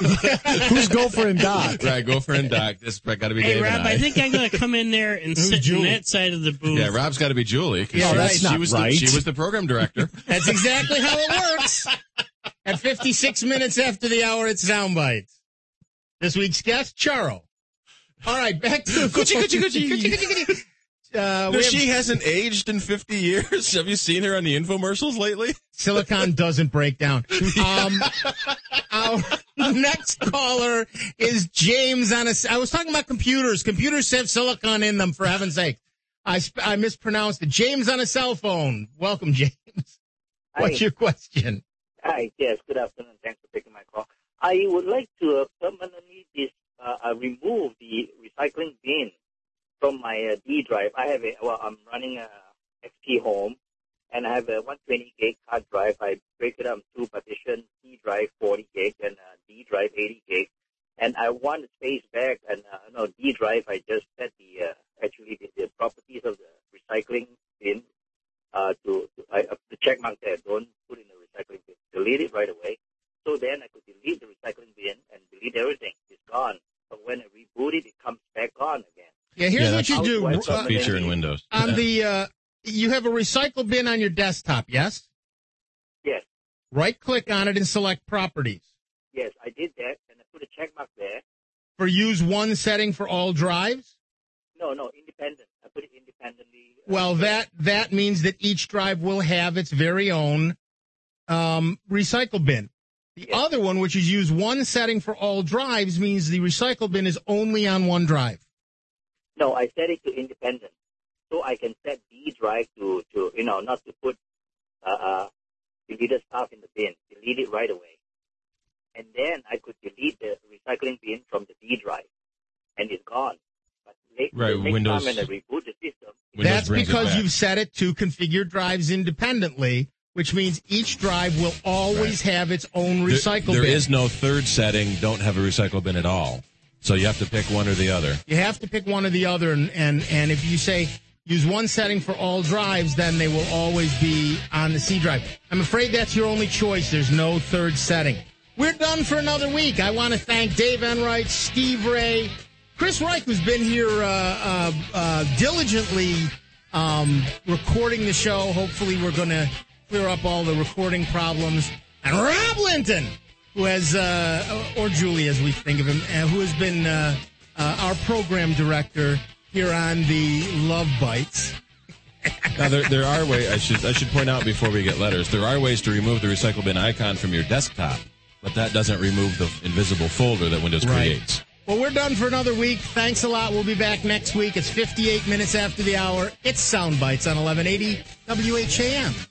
E: Who's Gopher and Doc?
D: right, Gopher and Doc. This got to be
C: Hey,
D: Dave
C: Rob,
D: and
C: I think I'm going to come in there and
B: Who's
C: sit on
B: Julie?
C: that side of the booth.
D: Yeah, Rob's got to be Julie. 'cause
B: Yeah,
D: she,
B: right.
D: she
E: That's
D: was
E: not
D: the,
E: right.
D: she was the program director.
B: That's exactly how it works. At fifty-six minutes after the hour, it's Soundbites. This week's guest, Charo. All right, back to the
D: Coochie, coochie, coochie.
B: Coochie, coochie, coochie. Uh,
D: No,
B: we have-
D: she hasn't aged in fifty years. Have you seen her on the infomercials lately?
B: Silicon doesn't break down. Um, our next caller is James on a. I was talking about computers. Computers have silicon in them, for heaven's sake. I sp- I mispronounced it. James on a cell phone. Welcome, James. What's
O: Hi.
B: your question?
O: Hi, yes, good afternoon. Thanks for taking my call. I would like to uh, permanently dis, uh, uh, remove the recycling bin from my uh, D drive. I have a, well, I'm running a X P home, and I have a one hundred twenty gig hard drive. I break it up into partition, C drive forty gig and uh, D drive eighty gig. And I want the space back, and uh, no, D drive, I just set the, uh, actually the, the properties of the recycling bin uh, to, to I, uh, the check mark there. Don't put in the recycling bin. Delete it right away. So then I could delete the recycling bin and delete everything. It's gone. But when I reboot it, it comes back on again.
B: Yeah, here's
D: Yeah,
B: what you
O: How
B: do.
O: do I
D: It's a
B: Uh,
D: feature in Windows.
B: on the, uh, you have a recycle bin on your desktop, yes?
O: Yes,
B: Right click on it and select properties.
O: yes, I did that, and I put a check mark there.
B: For use one setting for all drives?
O: No, no, independent. I put it independently. uh,
B: Well, that, that means that each drive will have its very own, um, recycle bin. The
O: Yes.
B: other one, which is use one setting for all drives, means the recycle bin is only on one drive.
O: No, I set it to independent. So I can set D drive to, to you know, not to put uh, uh, deleted stuff in the bin. Delete it right away. And then I could delete the recycling bin from the D drive. And it's gone. But late,
D: Right,
O: the next
D: Windows-
O: time when I reboot the system,
D: Windows
B: That's
D: brings it
B: because
D: back.
B: you've set it to configure drives independently, which means each drive will always right. have its own recycle
D: there, there
B: bin.
D: There is no third setting, don't have a recycle bin at all. So you have to pick one or the other.
B: You have to pick one or the other, and, and, and if you say use one setting for all drives, then they will always be on the C drive. I'm afraid that's your only choice. There's no third setting. We're done for another week. I want to thank Dave Enright, Steve Ray, Chris Reich, who's been here uh, uh, uh, diligently um, recording the show. Hopefully we're going to clear up all the recording problems. And Rob Linton, who has, uh, or Julie as we think of him, uh, who has been uh, uh, our program director here on the Love Bites.
D: Now, there, there are ways, I should, I should point out before we get letters, there are ways to remove the recycle bin icon from your desktop, but that doesn't remove the invisible folder that Windows
B: right.
D: creates.
B: Well, we're done for another week. Thanks a lot. We'll be back next week. It's fifty-eight minutes after the hour. It's Sound Bites on eleven eighty W H A M.